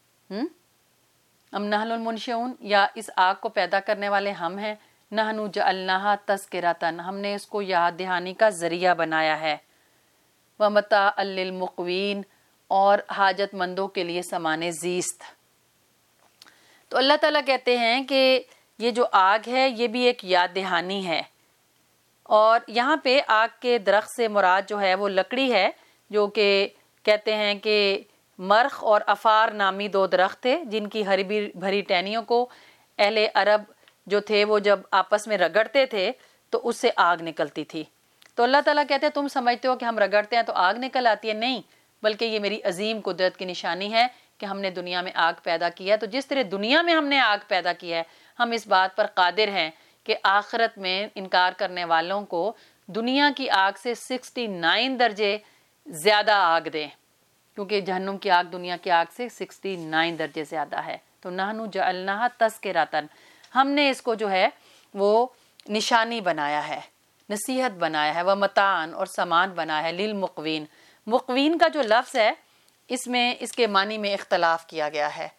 ام نحن المنشئون یا اس آگ کو پیدا کرنے والے ہم ہیں. نحن جعلناہا تذکرۃ، ہم نے اس کو یاد دہانی کا ذریعہ بنایا ہے. ومتاعا للمقوین، اور حاجت مندوں کے لیے سامان زیست. تو اللہ تعالیٰ کہتے ہیں کہ یہ جو آگ ہے یہ بھی ایک یاد دہانی ہے. اور یہاں پہ آگ کے درخت سے مراد جو ہے وہ لکڑی ہے، جو کہ کہتے ہیں کہ مرخ اور افار نامی دو درخت تھے جن کی ہری بھری ٹہنیوں کو اہل عرب جو تھے وہ جب آپس میں رگڑتے تھے تو اس سے آگ نکلتی تھی. تو اللہ تعالیٰ کہتے ہیں تم سمجھتے ہو کہ ہم رگڑتے ہیں تو آگ نکل آتی ہے، نہیں، بلکہ یہ میری عظیم قدرت کی نشانی ہے کہ ہم نے دنیا میں آگ پیدا کی ہے. تو جس طرح دنیا میں ہم نے آگ پیدا کی ہے، ہم اس بات پر قادر ہیں کہ آخرت میں انکار کرنے والوں کو دنیا کی آگ سے 69 درجے زیادہ آگ دیں، کیونکہ جہنم کی آگ دنیا کی آگ سے 69 درجے زیادہ ہے. تو نحن جعلناہا تذکرۃ، ہم نے اس کو جو ہے وہ نشانی بنایا ہے، نصیحت بنایا ہے. ومتاعا، اور سامان بنایا ہے. للمقوین، مقوین کا جو لفظ ہے اس میں اس کے معنی میں اختلاف کیا گیا ہے.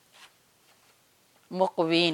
مقوین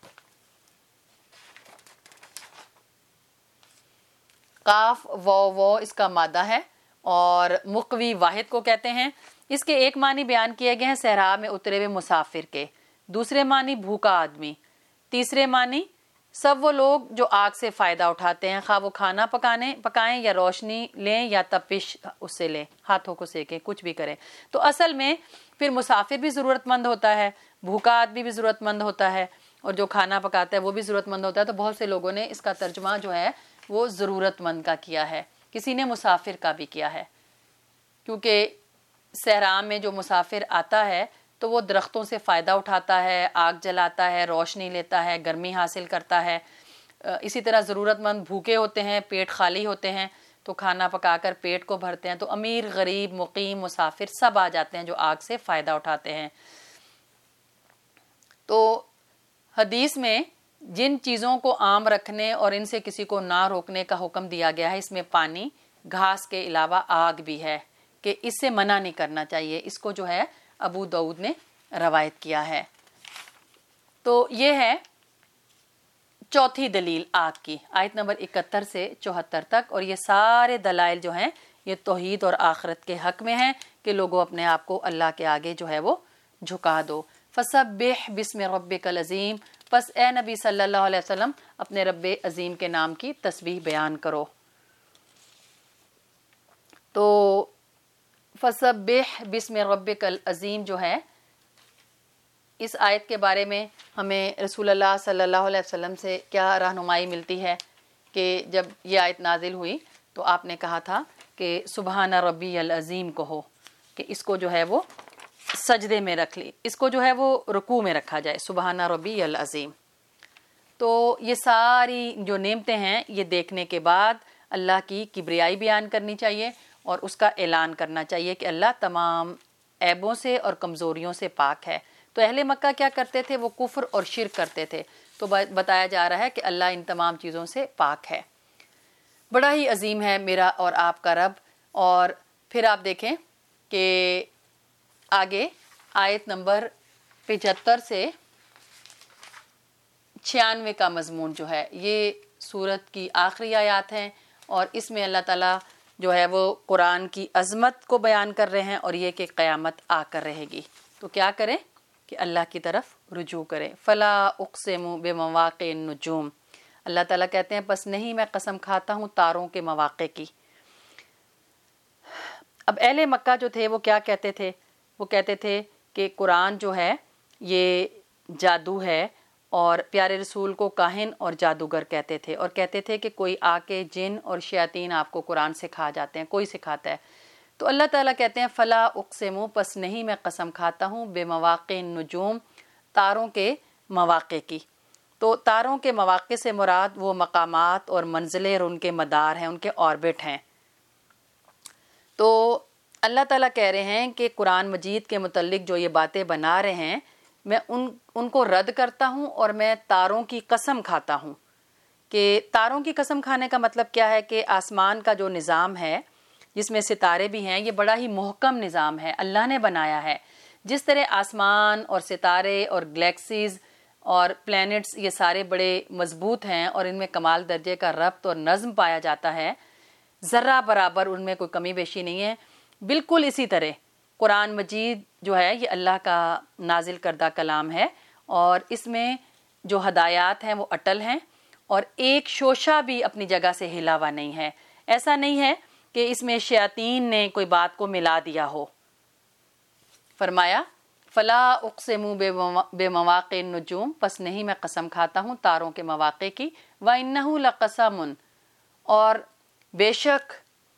قاف وہ اس کا مادہ ہے، اور مقوی واحد کو کہتے ہیں. اس کے ایک معنی بیان کیے گئے ہیں صحرا میں اترے ہوئے مسافر کے، دوسرے معنی بھوکا آدمی، تیسرے معنی سب وہ لوگ جو آگ سے فائدہ اٹھاتے ہیں، خواہ وہ کھانا پکائیں یا روشنی لیں یا تپش اس سے لیں، ہاتھوں کو سیکیں، کچھ بھی کریں. تو اصل میں پھر مسافر بھی ضرورت مند ہوتا ہے، بھوکا آدمی بھی ضرورت مند ہوتا ہے، اور جو کھانا پکاتا ہے وہ بھی ضرورت مند ہوتا ہے. تو بہت سے لوگوں نے اس کا ترجمہ جو ہے وہ ضرورت مند کا کیا ہے، کسی نے مسافر کا بھی کیا ہے، کیونکہ صحرا میں جو مسافر آتا ہے تو وہ درختوں سے فائدہ اٹھاتا ہے، آگ جلاتا ہے، روشنی لیتا ہے، گرمی حاصل کرتا ہے. اسی طرح ضرورت مند بھوکے ہوتے ہیں، پیٹ خالی ہوتے ہیں تو کھانا پکا کر پیٹ کو بھرتے ہیں. تو امیر، غریب، مقیم، مسافر سب آ جاتے ہیں جو آگ سے فائدہ اٹھاتے ہیں. تو حدیث میں جن چیزوں کو عام رکھنے اور ان سے کسی کو نہ روکنے کا حکم دیا گیا ہے، اس میں پانی، گھاس کے علاوہ آگ بھی ہے کہ اس سے منع نہیں کرنا چاہیے. اس کو جو ہے ابو داؤد نے روایت کیا ہے. تو یہ ہے چوتھی دلیل آگ کی، آیت نمبر 71 سے 74 تک. اور یہ سارے دلائل جو ہیں یہ توحید اور آخرت کے حق میں ہیں کہ لوگوں اپنے آپ کو اللہ کے آگے جو ہے وہ جھکا دو. فسبح بسم ربک العظیم، پس اے نبی صلی اللہ علیہ وسلم اپنے رب عظیم کے نام کی تسبیح بیان کرو. تو فسبح بسم ربک العظیم جو ہے، اس آیت کے بارے میں ہمیں رسول اللہ صلی اللہ علیہ وسلم سے کیا رہنمائی ملتی ہے کہ جب یہ آیت نازل ہوئی تو آپ نے کہا تھا کہ سبحان ربی العظیم کہو، کہ اس کو جو ہے وہ سجدے میں رکھ لی، اس کو جو ہے وہ رکوع میں رکھا جائے، سبحان ربی العظیم. تو یہ ساری جو نعمتیں ہیں یہ دیکھنے کے بعد اللہ کی کبریائی بیان کرنی چاہیے اور اس کا اعلان کرنا چاہیے کہ اللہ تمام عیبوں سے اور کمزوریوں سے پاک ہے. تو اہل مکہ کیا کرتے تھے؟ وہ کفر اور شرک کرتے تھے. تو بتایا جا رہا ہے کہ اللہ ان تمام چیزوں سے پاک ہے. بڑا ہی عظیم ہے میرا اور آپ کا رب. اور پھر آپ دیکھیں کہ آگے آیت نمبر 75 سے 96 کا مضمون جو ہے یہ سورت کی آخری آیات ہیں، اور اس میں اللہ تعالیٰ جو ہے وہ قرآن کی عظمت کو بیان کر رہے ہیں اور یہ کہ قیامت آ کر رہے گی. تو کیا کریں کہ اللہ کی طرف رجوع کریں. فلا اقسم بمواقع النجوم، اللہ تعالیٰ کہتے ہیں پس نہیں میں قسم کھاتا ہوں تاروں کے مواقع کی. اب اہل مکہ جو تھے وہ کیا کہتے تھے؟ وہ کہتے تھے کہ قرآن جو ہے یہ جادو ہے، اور پیارے رسول کو کاہن اور جادوگر کہتے تھے، اور کہتے تھے کہ کوئی آ کے جن اور شیاطین آپ کو قرآن سکھا جاتے ہیں، کوئی سکھاتا ہے۔ تو اللہ تعالیٰ کہتے ہیں فلا اقسم، پس نہیں میں قسم کھاتا ہوں بے مواقع النجوم، تاروں کے مواقع کی۔ تو تاروں کے مواقع سے مراد وہ مقامات اور منزلیں اور ان کے مدار ہیں، ان کے آربٹ ہیں۔ تو اللہ تعالیٰ کہہ رہے ہیں کہ قرآن مجید کے متعلق جو یہ باتیں بنا رہے ہیں، میں ان کو رد کرتا ہوں، اور میں تاروں کی قسم کھاتا ہوں۔ کہ تاروں کی قسم کھانے کا مطلب کیا ہے؟ کہ آسمان کا جو نظام ہے جس میں ستارے بھی ہیں، یہ بڑا ہی محکم نظام ہے، اللہ نے بنایا ہے۔ جس طرح آسمان اور ستارے اور گلیکسیز اور پلینٹس یہ سارے بڑے مضبوط ہیں اور ان میں کمال درجے کا ربط اور نظم پایا جاتا ہے، ذرہ برابر ان میں کوئی کمی بیشی نہیں ہے، بالکل اسی طرح قرآن مجید جو ہے یہ اللہ کا نازل کردہ کلام ہے، اور اس میں جو ہدایات ہیں وہ اٹل ہیں، اور ایک شوشہ بھی اپنی جگہ سے ہلا ہوا نہیں ہے۔ ایسا نہیں ہے کہ اس میں شیاطین نے کوئی بات کو ملا دیا ہو۔ فرمایا فلا اقسم بے مواقع النجوم، پس نہیں میں قسم کھاتا ہوں تاروں کے مواقع کی، وَإِنَّهُ لَقَسَمٌ، اور بے شک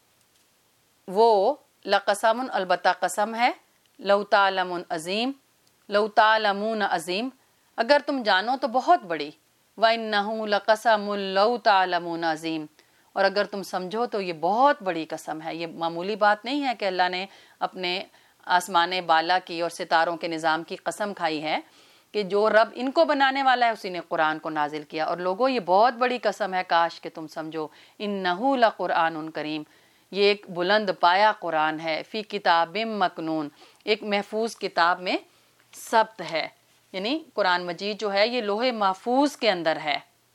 وہ لقسم البتہ قسم ہے، لو تعلمون عظیم، لو تعلمون عظیم، اگر تم جانو تو بہت بڑی، وَإِنَّهُ لَقَسَمٌ لَوْ تَعْلَمُونَ عظیم، اور اگر تم سمجھو تو یہ بہت بڑی قسم ہے۔ یہ معمولی بات نہیں ہے کہ اللہ نے اپنے آسمان بالا کی اور ستاروں کے نظام کی قسم کھائی ہے، کہ جو رب ان کو بنانے والا ہے اسی نے قرآن کو نازل کیا، اور لوگوں یہ بہت بڑی قسم ہے، کاش کہ تم سمجھو، انہ لقرآن کریم، یہ ایک بلند پایا قرآن ہے، فی کتاب مکنون، ایک محفوظ کتاب میں ثبت ہے، یعنی قرآن مجید جو ہے یہ لوح محفوظ کے اندر ہے،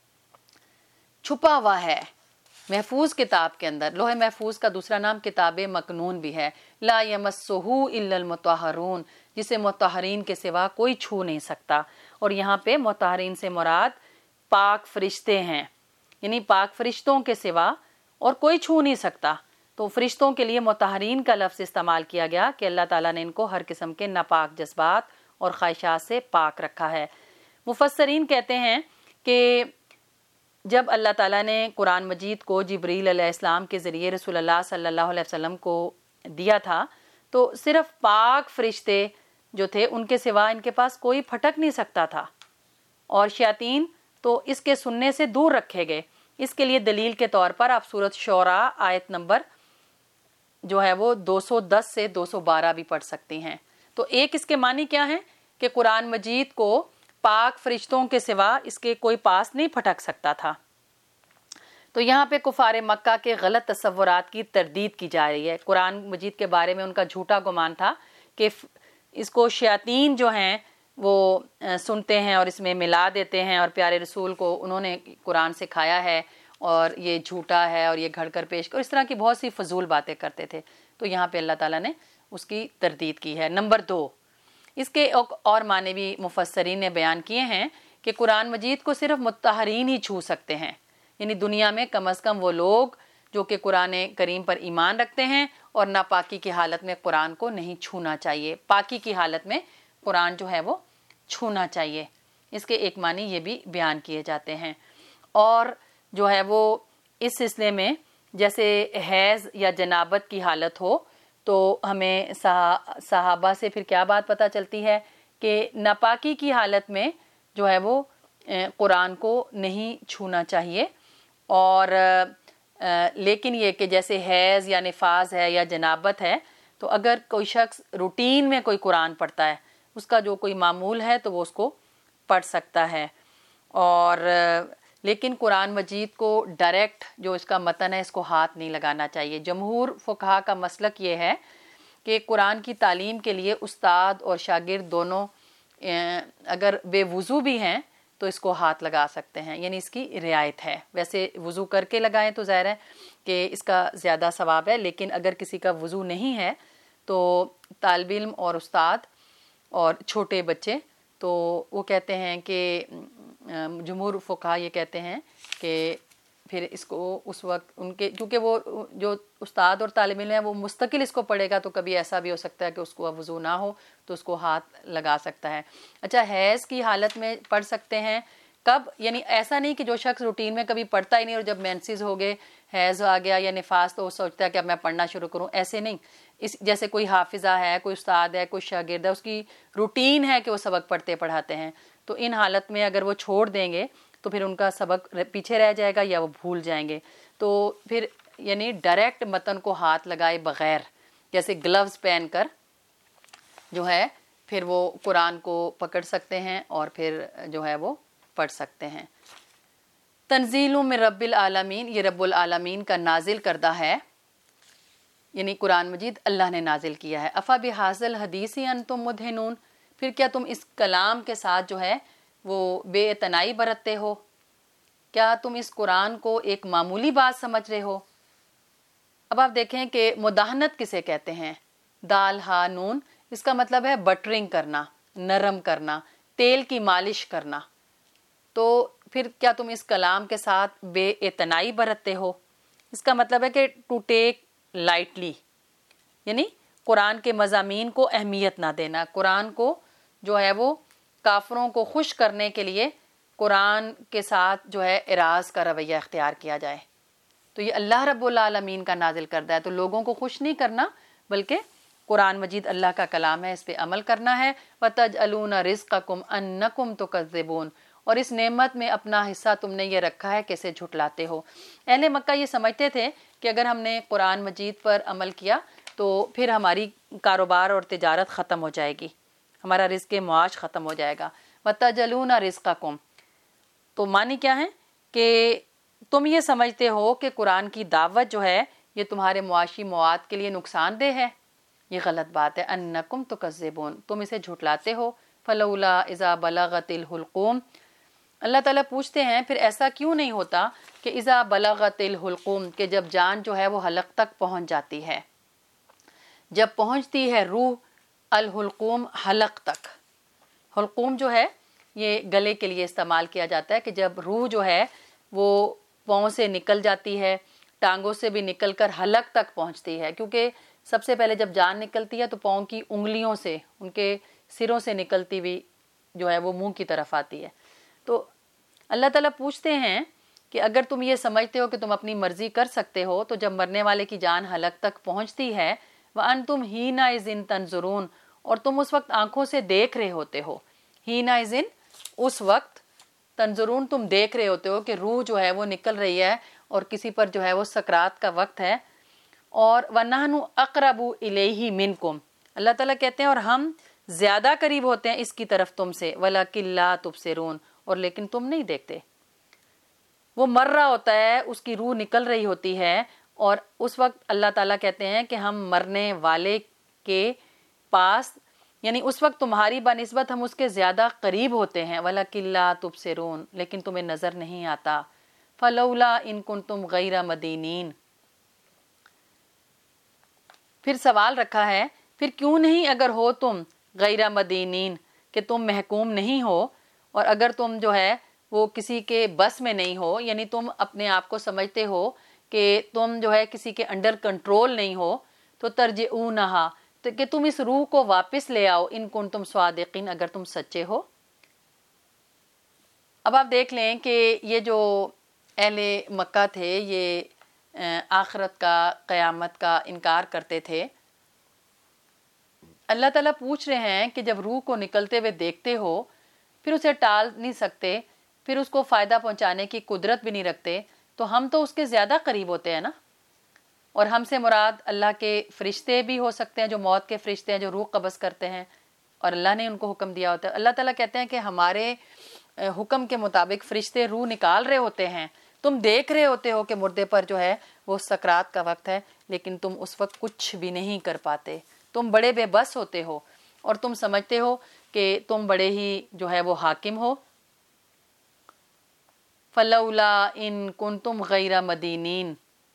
چھپا ہوا ہے محفوظ کتاب کے اندر۔ لوح محفوظ کا دوسرا نام کتاب مکنون بھی ہے، لا یمسہ الا المطہرون، جسے مطہرین کے سوا کوئی چھو نہیں سکتا، اور یہاں پہ مطہرین سے مراد پاک فرشتے ہیں، یعنی پاک فرشتوں کے سوا اور کوئی چھو نہیں سکتا۔ تو فرشتوں کے لیے مطہرین کا لفظ استعمال کیا گیا کہ اللہ تعالیٰ نے ان کو ہر قسم کے ناپاک جذبات اور خواہشات سے پاک رکھا ہے۔ مفسرین کہتے ہیں کہ جب اللہ تعالیٰ نے قرآن مجید کو جبریل علیہ السلام کے ذریعے رسول اللہ صلی اللہ علیہ وسلم کو دیا تھا، تو صرف پاک فرشتے جو تھے ان کے سوا ان کے پاس کوئی پھٹک نہیں سکتا تھا، اور شیاطین تو اس کے سننے سے دور رکھے گئے۔ اس کے لیے دلیل کے طور پر آپ سورۃ شعراء آیت نمبر جو ہے وہ 210 سے 212 بھی پڑھ سکتی ہیں۔ تو ایک اس کے معنی کیا ہیں کہ قرآن مجید کو پاک فرشتوں کے سوا اس کے کوئی پاس نہیں پھٹک سکتا تھا۔ تو یہاں پہ کفار مکہ کے غلط تصورات کی تردید کی جا رہی ہے۔ قرآن مجید کے بارے میں ان کا جھوٹا گمان تھا کہ اس کو شیاطین جو ہیں وہ سنتے ہیں اور اس میں ملا دیتے ہیں، اور پیارے رسول کو انہوں نے قرآن سکھایا ہے اور یہ جھوٹا ہے اور یہ گھڑ کر پیش کر، اس طرح کی بہت سی فضول باتیں کرتے تھے۔ تو یہاں پہ اللہ تعالیٰ نے اس کی تردید کی ہے۔ نمبر 2، اس کے اور معنی بھی مفسرین نے بیان کیے ہیں کہ قرآن مجید کو صرف مطہرین ہی چھو سکتے ہیں، یعنی دنیا میں کم از کم وہ لوگ جو کہ قرآن کریم پر ایمان رکھتے ہیں اور ناپاکی کی حالت میں قرآن کو نہیں چھونا چاہیے، پاکی کی حالت میں قرآن جو ہے وہ چھونا چاہیے۔ اس کے ایک معنی یہ بھی بیان کیے جاتے ہیں۔ اور جو ہے وہ اس سلسلے میں جیسے حیض یا جنابت کی حالت ہو تو ہمیں صحابہ سے پھر کیا بات پتہ چلتی ہے کہ ناپاکی کی حالت میں جو ہے وہ قرآن کو نہیں چھونا چاہیے، اور لیکن یہ کہ جیسے حیض یا نفاس ہے یا جنابت ہے تو اگر کوئی شخص روٹین میں کوئی قرآن پڑھتا ہے، اس کا جو کوئی معمول ہے تو وہ اس کو پڑھ سکتا ہے، اور لیکن قرآن مجید کو ڈائریکٹ جو اس کا متن ہے اس کو ہاتھ نہیں لگانا چاہیے۔ جمہور فقہا کا مسلک یہ ہے کہ قرآن کی تعلیم کے لیے استاد اور شاگرد دونوں اگر بے وضو بھی ہیں تو اس کو ہاتھ لگا سکتے ہیں، یعنی اس کی رعایت ہے۔ ویسے وضو کر کے لگائیں تو ظاہر ہے کہ اس کا زیادہ ثواب ہے، لیکن اگر کسی کا وضو نہیں ہے تو طالب علم اور استاد اور چھوٹے بچے تو وہ کہتے ہیں کہ جمہور فقہا یہ کہتے ہیں کہ پھر اس کو اس وقت ان کے، کیونکہ وہ جو استاد اور طالب علم ہے وہ مستقل اس کو پڑھے گا، تو کبھی ایسا بھی ہو سکتا ہے کہ اس کو وضو نہ ہو تو اس کو ہاتھ لگا سکتا ہے۔ اچھا، حیض کی حالت میں پڑھ سکتے ہیں کب؟ یعنی ایسا نہیں کہ جو شخص روٹین میں کبھی پڑھتا ہی نہیں اور جب مینسز ہو گئے، حیض آ گیا یا نفاس، تو وہ سوچتا ہے کہ اب میں پڑھنا شروع کروں، ایسے نہیں۔ جیسے کوئی حافظہ ہے، کوئی استاد ہے، کوئی شاگرد ہے، اس کی روٹین ہے کہ وہ سبق پڑھتے پڑھاتے ہیں، تو ان حالت میں اگر وہ چھوڑ دیں گے تو پھر ان کا سبق پیچھے رہ جائے گا یا وہ بھول جائیں گے۔ تو پھر یعنی ڈائریکٹ متن کو ہاتھ لگائے بغیر، جیسے گلوز پہن کر جو ہے پھر وہ قرآن کو پکڑ سکتے ہیں اور پھر جو ہے وہ پڑھ سکتے ہیں۔ تنزیل من رب العالمین، یہ رب العالمین کا نازل کردہ ہے، یعنی قرآن مجید اللہ نے نازل کیا ہے۔ افا بہذا الحدیث انتم مدہنون، پھر کیا تم اس کلام کے ساتھ جو ہے وہ بے اعتنائی برتتے ہو؟ کیا تم اس قرآن کو ایک معمولی بات سمجھ رہے ہو؟ اب آپ دیکھیں کہ مداحنت کسے کہتے ہیں؟ دال ہا نون، اس کا مطلب ہے بٹرنگ کرنا، نرم کرنا، تیل کی مالش کرنا۔ تو پھر کیا تم اس کلام کے ساتھ بے اعتنائی برتتے ہو؟ اس کا مطلب ہے کہ ٹو ٹیک لائٹلی، یعنی قرآن کے مضامین کو اہمیت نہ دینا، قرآن کو جو ہے وہ کافروں کو خوش کرنے کے لیے قرآن کے ساتھ جو ہے اعراض کا رویہ اختیار کیا جائے۔ تو یہ اللہ رب العالمین کا نازل کردہ ہے، تو لوگوں کو خوش نہیں کرنا بلکہ قرآن مجید اللہ کا کلام ہے، اس پہ عمل کرنا ہے۔ وَتَجْعَلُونَ رِزْقَكُمْ أَنَّكُمْ تُكَذِّبُونَ، اور اس نعمت میں اپنا حصہ تم نے یہ رکھا ہے کیسے جھٹلاتے ہو۔ اہل مکہ یہ سمجھتے تھے کہ اگر ہم نے قرآن مجید پر عمل کیا تو پھر ہماری کاروبار اور تجارت ختم ہو جائے گی، ہمارا رزق معاش ختم ہو جائے گا۔ وَتَجْعَلُونَ رِزْقَكُمْ، تو معنی کیا ہے کہ تم یہ سمجھتے ہو کہ قرآن کی دعوت جو ہے یہ تمہارے معاشی مواد کے لیے نقصان دہ ہے، یہ غلط بات ہے۔ انکم تکذبون، تم اسے جھٹلاتے ہو۔ فلولا اذا بلغت الحلقوم، اللہ تعالیٰ پوچھتے ہیں پھر ایسا کیوں نہیں ہوتا کہ اذا بلغت الحلقوم، کہ جب جان جو ہے وہ حلق تک پہنچ جاتی ہے، جب پہنچتی ہے روح الحلقوم، حلق تک۔ حلقوم جو ہے یہ گلے کے لیے استعمال کیا جاتا ہے کہ جب روح جو ہے وہ پاؤں سے نکل جاتی ہے، ٹانگوں سے بھی نکل کر حلق تک پہنچتی ہے، کیونکہ سب سے پہلے جب جان نکلتی ہے تو پاؤں کی انگلیوں سے، ان کے سروں سے نکلتی ہوئی جو ہے وہ منہ کی طرف آتی ہے۔ تو اللہ تعالیٰ پوچھتے ہیں کہ اگر تم یہ سمجھتے ہو کہ تم اپنی مرضی کر سکتے ہو، تو جب مرنے والے کی جان حلق تک پہنچتی ہے، وَأَنْتُمْ حِينَئِذٍ تَنْظُرُونَ، اور تم اس وقت آنکھوں سے دیکھ رہے ہوتے ہو۔ حِينَئِذٍ، اس وقت، تنظرون، تم دیکھ رہے ہوتے ہو کہ روح جو ہے وہ نکل رہی ہے اور کسی پر جو ہے وہ سکرات کا وقت ہے۔ اور وَنَحْنُ أَقْرَبُ إِلَيْهِ مِنْكُمْ، اللہ تعالیٰ کہتے ہیں اور ہم زیادہ قریب ہوتے ہیں اس کی طرف تم سے، وَلَكِنْ لَا تُبْصِرُونَ، اور لیکن تم نہیں دیکھتے۔ وہ مر رہا ہوتا ہے، اس کی روح نکل رہی ہوتی ہے، اور اس وقت اللہ تعالیٰ کہتے ہیں کہ ہم مرنے والے کے پاس، یعنی اس وقت تمہاری بنسبت ہم اس کے زیادہ قریب ہوتے ہیں۔ وَلَكِنْ لَا تُبْصِرُونَ، لیکن تمہیں نظر نہیں آتا۔ فَلَوْلَا إِن كُنْتُمْ غَيْرَ مَدِينِينَ، پھر سوال رکھا ہے پھر کیوں نہیں اگر ہو تم غیر مدینین، کہ تم محکوم نہیں ہو، اور اگر تم جو ہے وہ کسی کے بس میں نہیں ہو، یعنی تم اپنے آپ کو سمجھتے ہو کہ تم جو ہے کسی کے انڈر کنٹرول نہیں ہو، تو ترجعونہا، تو کہ تم اس روح کو واپس لے آؤ، ان کنتم صادقین، اگر تم سچے ہو۔ اب آپ دیکھ لیں کہ یہ جو اہل مکہ تھے یہ آخرت کا، قیامت کا انکار کرتے تھے۔ اللہ تعالیٰ پوچھ رہے ہیں کہ جب روح کو نکلتے ہوئے دیکھتے ہو، پھر اسے ٹال نہیں سکتے، پھر اس کو فائدہ پہنچانے کی قدرت بھی نہیں رکھتے، تو ہم تو اس کے زیادہ قریب ہوتے ہیں نا۔ اور ہم سے مراد اللہ کے فرشتے بھی ہو سکتے ہیں، جو موت کے فرشتے ہیں، جو روح قبض کرتے ہیں، اور اللہ نے ان کو حکم دیا ہوتا ہے۔ اللہ تعالیٰ کہتے ہیں کہ ہمارے حکم کے مطابق فرشتے روح نکال رہے ہوتے ہیں، تم دیکھ رہے ہوتے ہو کہ مردے پر جو ہے وہ سکرات کا وقت ہے، لیکن تم اس وقت کچھ بھی نہیں کر پاتے، تم بڑے بے بس ہوتے ہو، اور تم سمجھتے ہو کہ تم بڑے ہی جو ہے وہ حاکم ہو۔ فلولا ان کنتم غیر مدینین،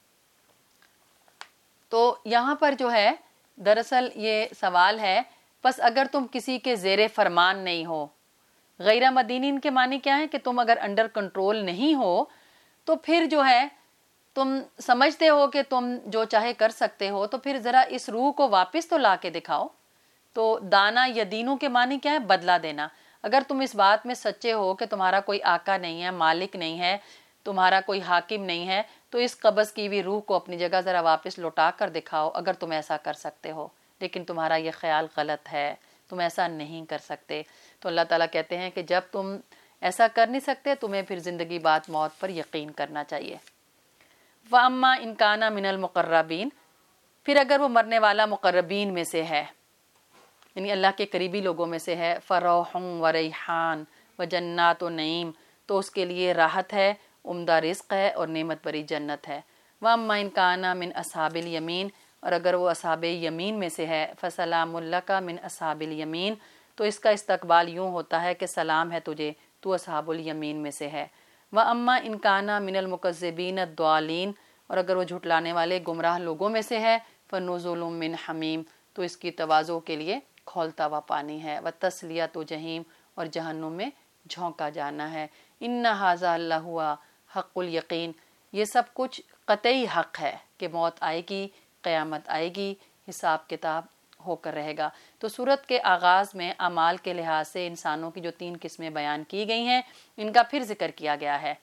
تو یہاں پر جو ہے دراصل یہ سوال ہے، پس اگر تم کسی کے زیر فرمان نہیں ہو، غیر مدینین کے معنی کیا ہے کہ تم اگر انڈر کنٹرول نہیں ہو، تو پھر جو ہے تم سمجھتے ہو کہ تم جو چاہے کر سکتے ہو، تو پھر ذرا اس روح کو واپس تو لا کے دکھاؤ۔ تو دانا یا دینوں کے معنی کیا ہے؟ بدلہ دینا۔ اگر تم اس بات میں سچے ہو کہ تمہارا کوئی آقا نہیں ہے، مالک نہیں ہے، تمہارا کوئی حاکم نہیں ہے، تو اس قبض کی ہوئی روح کو اپنی جگہ ذرا واپس لوٹا کر دکھاؤ، اگر تم ایسا کر سکتے ہو۔ لیکن تمہارا یہ خیال غلط ہے، تم ایسا نہیں کر سکتے۔ تو اللہ تعالیٰ کہتے ہیں کہ جب تم ایسا کر نہیں سکتے، تمہیں پھر زندگی بعد موت پر یقین کرنا چاہیے۔ وَأَمَّا إِن كَانَ مِنَ الْمُقَرَّبِينَ، پھر اگر وہ مرنے والا مقربین میں سے ہے، یعنی اللہ کے قریبی لوگوں میں سے ہے، فَرَوْحٌ وَرَيْحَانٌ وَجَنَّاتُ نَعِيمٍ، تو اس کے لیے راحت ہے، عمدہ رزق ہے اور نعمت بری جنت ہے۔ وَأَمَّا إِن كَانَ مِنْ أَصْحَابِ الْيَمِينَ، اور اگر وہ اصحاب یمین میں سے ہے، فَسَلَامٌ لَكَ مِنْ أَصْحَابِ الْيَمِينَ، تو اس کا استقبال یوں ہوتا ہے کہ سلام ہے تجھے، تو اصحاب الیمین میں سے ہے۔ وَأَمَّا إِن كَانَ مِنَ الْمُكَذِّبِينَ الضَّالِينَ، اور اگر وہ جھٹلانے والے گمراہ لوگوں میں سے ہے، فَنُزُلٌ مِّنْ حَمِيمٍ، تو اس کی تواضع کے لیے کھولتا ہوا پانی ہے، وَتَصْلِيَةُ جَحِيمٍ، اور جہنم میں جھونکا جانا ہے۔ إِنَّ هَذَا لَهُوَ حَقُّ الْيَقِينِ، یہ سب کچھ قطعی حق ہے کہ موت آئے گی، قیامت آئے گی، حساب کتاب ہو کر رہے گا۔ تو سورت کے آغاز میں اعمال کے لحاظ سے انسانوں کی جو 3 قسمیں بیان کی گئی ہیں، ان کا پھر ذکر کیا گیا ہے۔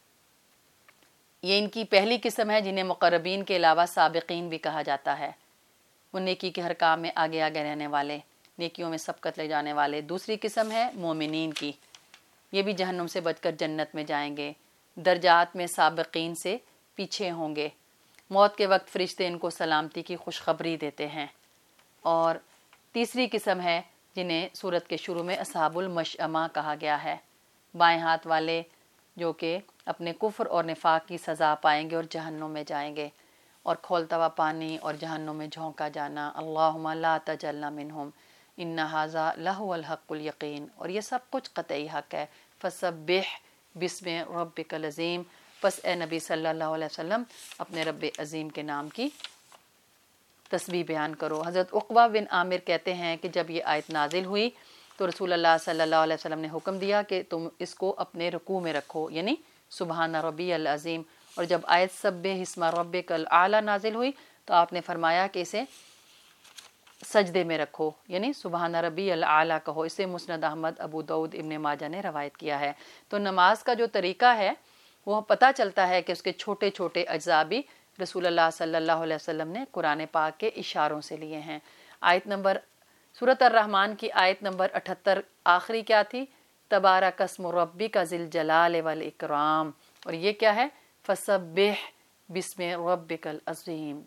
یہ ان کی پہلی قسم ہے جنہیں مقربین کے علاوہ سابقین بھی کہا جاتا ہے، وہ نیکی کے ہر کام میں آگے آگے رہنے والے، نیکیوں میں سبقت لے جانے والے۔ دوسری قسم ہے مومنین کی، یہ بھی جہنم سے بچ کر جنت میں جائیں گے، درجات میں سابقین سے پیچھے ہوں گے، موت کے وقت فرشتے ان کو سلامتی کی خوشخبری دیتے ہیں۔ اور تیسری قسم ہے جنہیں سورت کے شروع میں اصحاب المشأمہ کہا گیا ہے، بائیں ہاتھ والے، جو کہ اپنے کفر اور نفاق کی سزا پائیں گے اور جہنم میں جائیں گے، اور کھولتا ہوا پانی اور جہنم میں جھونکا جانا۔ اللہم لا تجعلنا منہم ان ھذا لہو الحق الیقین، اور یہ سب کچھ قطعی حق ہے۔ فسبح بسم ربک العظیم، پس اے نبی صلی اللہ علیہ وسلم اپنے رب عظیم کے نام کی تسبیح بیان کرو۔ حضرت عقبہ بن عامر کہتے ہیں کہ جب یہ آیت نازل ہوئی تو رسول اللہ صلی اللہ علیہ وسلم نے حکم دیا کہ تم اس کو اپنے رکوع میں رکھو، یعنی سبحان ربی العظیم۔ اور جب آیت سبح اسم ربک الاعلی نازل ہوئی تو آپ نے فرمایا کہ اسے سجدے میں رکھو، یعنی سبحان ربی الاعلی کہو۔ اسے مسند احمد، ابو داؤد، ابن ماجہ نے روایت کیا ہے۔ تو نماز کا جو طریقہ ہے وہ پتہ چلتا ہے کہ اس کے چھوٹے چھوٹے اجزاء بھی رسول اللہ صلی اللہ علیہ وسلم نے قرآن پاک کے اشاروں سے لیے ہیں۔ سورۃ الرحمن کی آیت نمبر 78 آخری کیا تھی؟ تبارک اسم ربک ذی الجلال والاکرام، اور یہ کیا ہے؟ فسبح بسم ربک العظیم۔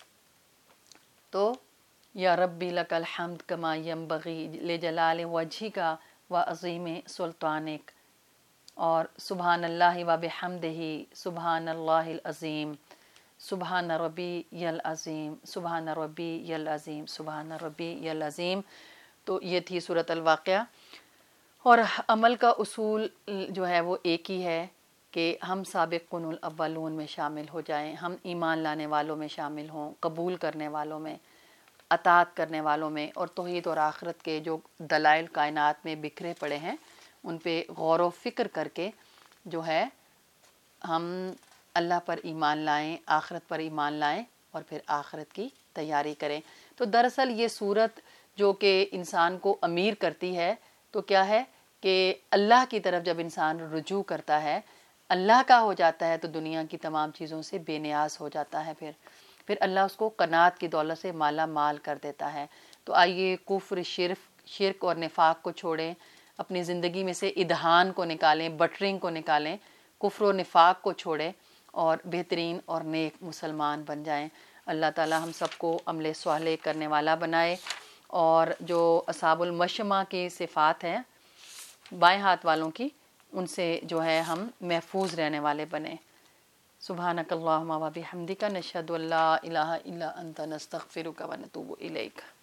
تو یا ربی لک الحمد کما ینبغی لجلال وجہک وعظیم سلطانک، اور سبحان اللہ وبحمدہ سبحان اللہ العظیم، سبحان ربی العظیم، سبحان ربی العظیم، سبحان ربی العظیم۔ تو یہ تھی سورۃ الواقعہ۔ اور عمل کا اصول جو ہے وہ ایک ہی ہے کہ ہم سابقون الاولون میں شامل ہو جائیں، ہم ایمان لانے والوں میں شامل ہوں، قبول کرنے والوں میں، اطاعت کرنے والوں میں، اور توحید اور آخرت کے جو دلائل کائنات میں بکھرے پڑے ہیں ان پہ غور و فکر کر کے جو ہے ہم اللہ پر ایمان لائیں، آخرت پر ایمان لائیں، اور پھر آخرت کی تیاری کریں۔ تو دراصل یہ صورت جو کہ انسان کو امیر کرتی ہے تو کیا ہے کہ اللہ کی طرف جب انسان رجوع کرتا ہے، اللہ کا ہو جاتا ہے، تو دنیا کی تمام چیزوں سے بے نیاز ہو جاتا ہے، پھر اللہ اس کو قناعت کی دولت سے مالا مال کر دیتا ہے۔ تو آئیے کفر، شرک اور نفاق کو چھوڑیں، اپنی زندگی میں سے ادہان کو نکالیں، بٹرنگ کو نکالیں، کفر و نفاق کو چھوڑیں اور بہترین اور نیک مسلمان بن جائیں۔ اللہ تعالی ہم سب کو عمل صالح کرنے والا بنائے، اور جو اصحاب المشأمہ کی صفات ہیں بائیں ہاتھ والوں کی، ان سے جو ہے ہم محفوظ رہنے والے بنیں۔ سبحانک اللہم و بحمدک، نشہد ان لا الہ الا انت، نستغفرک و نتوب الیک۔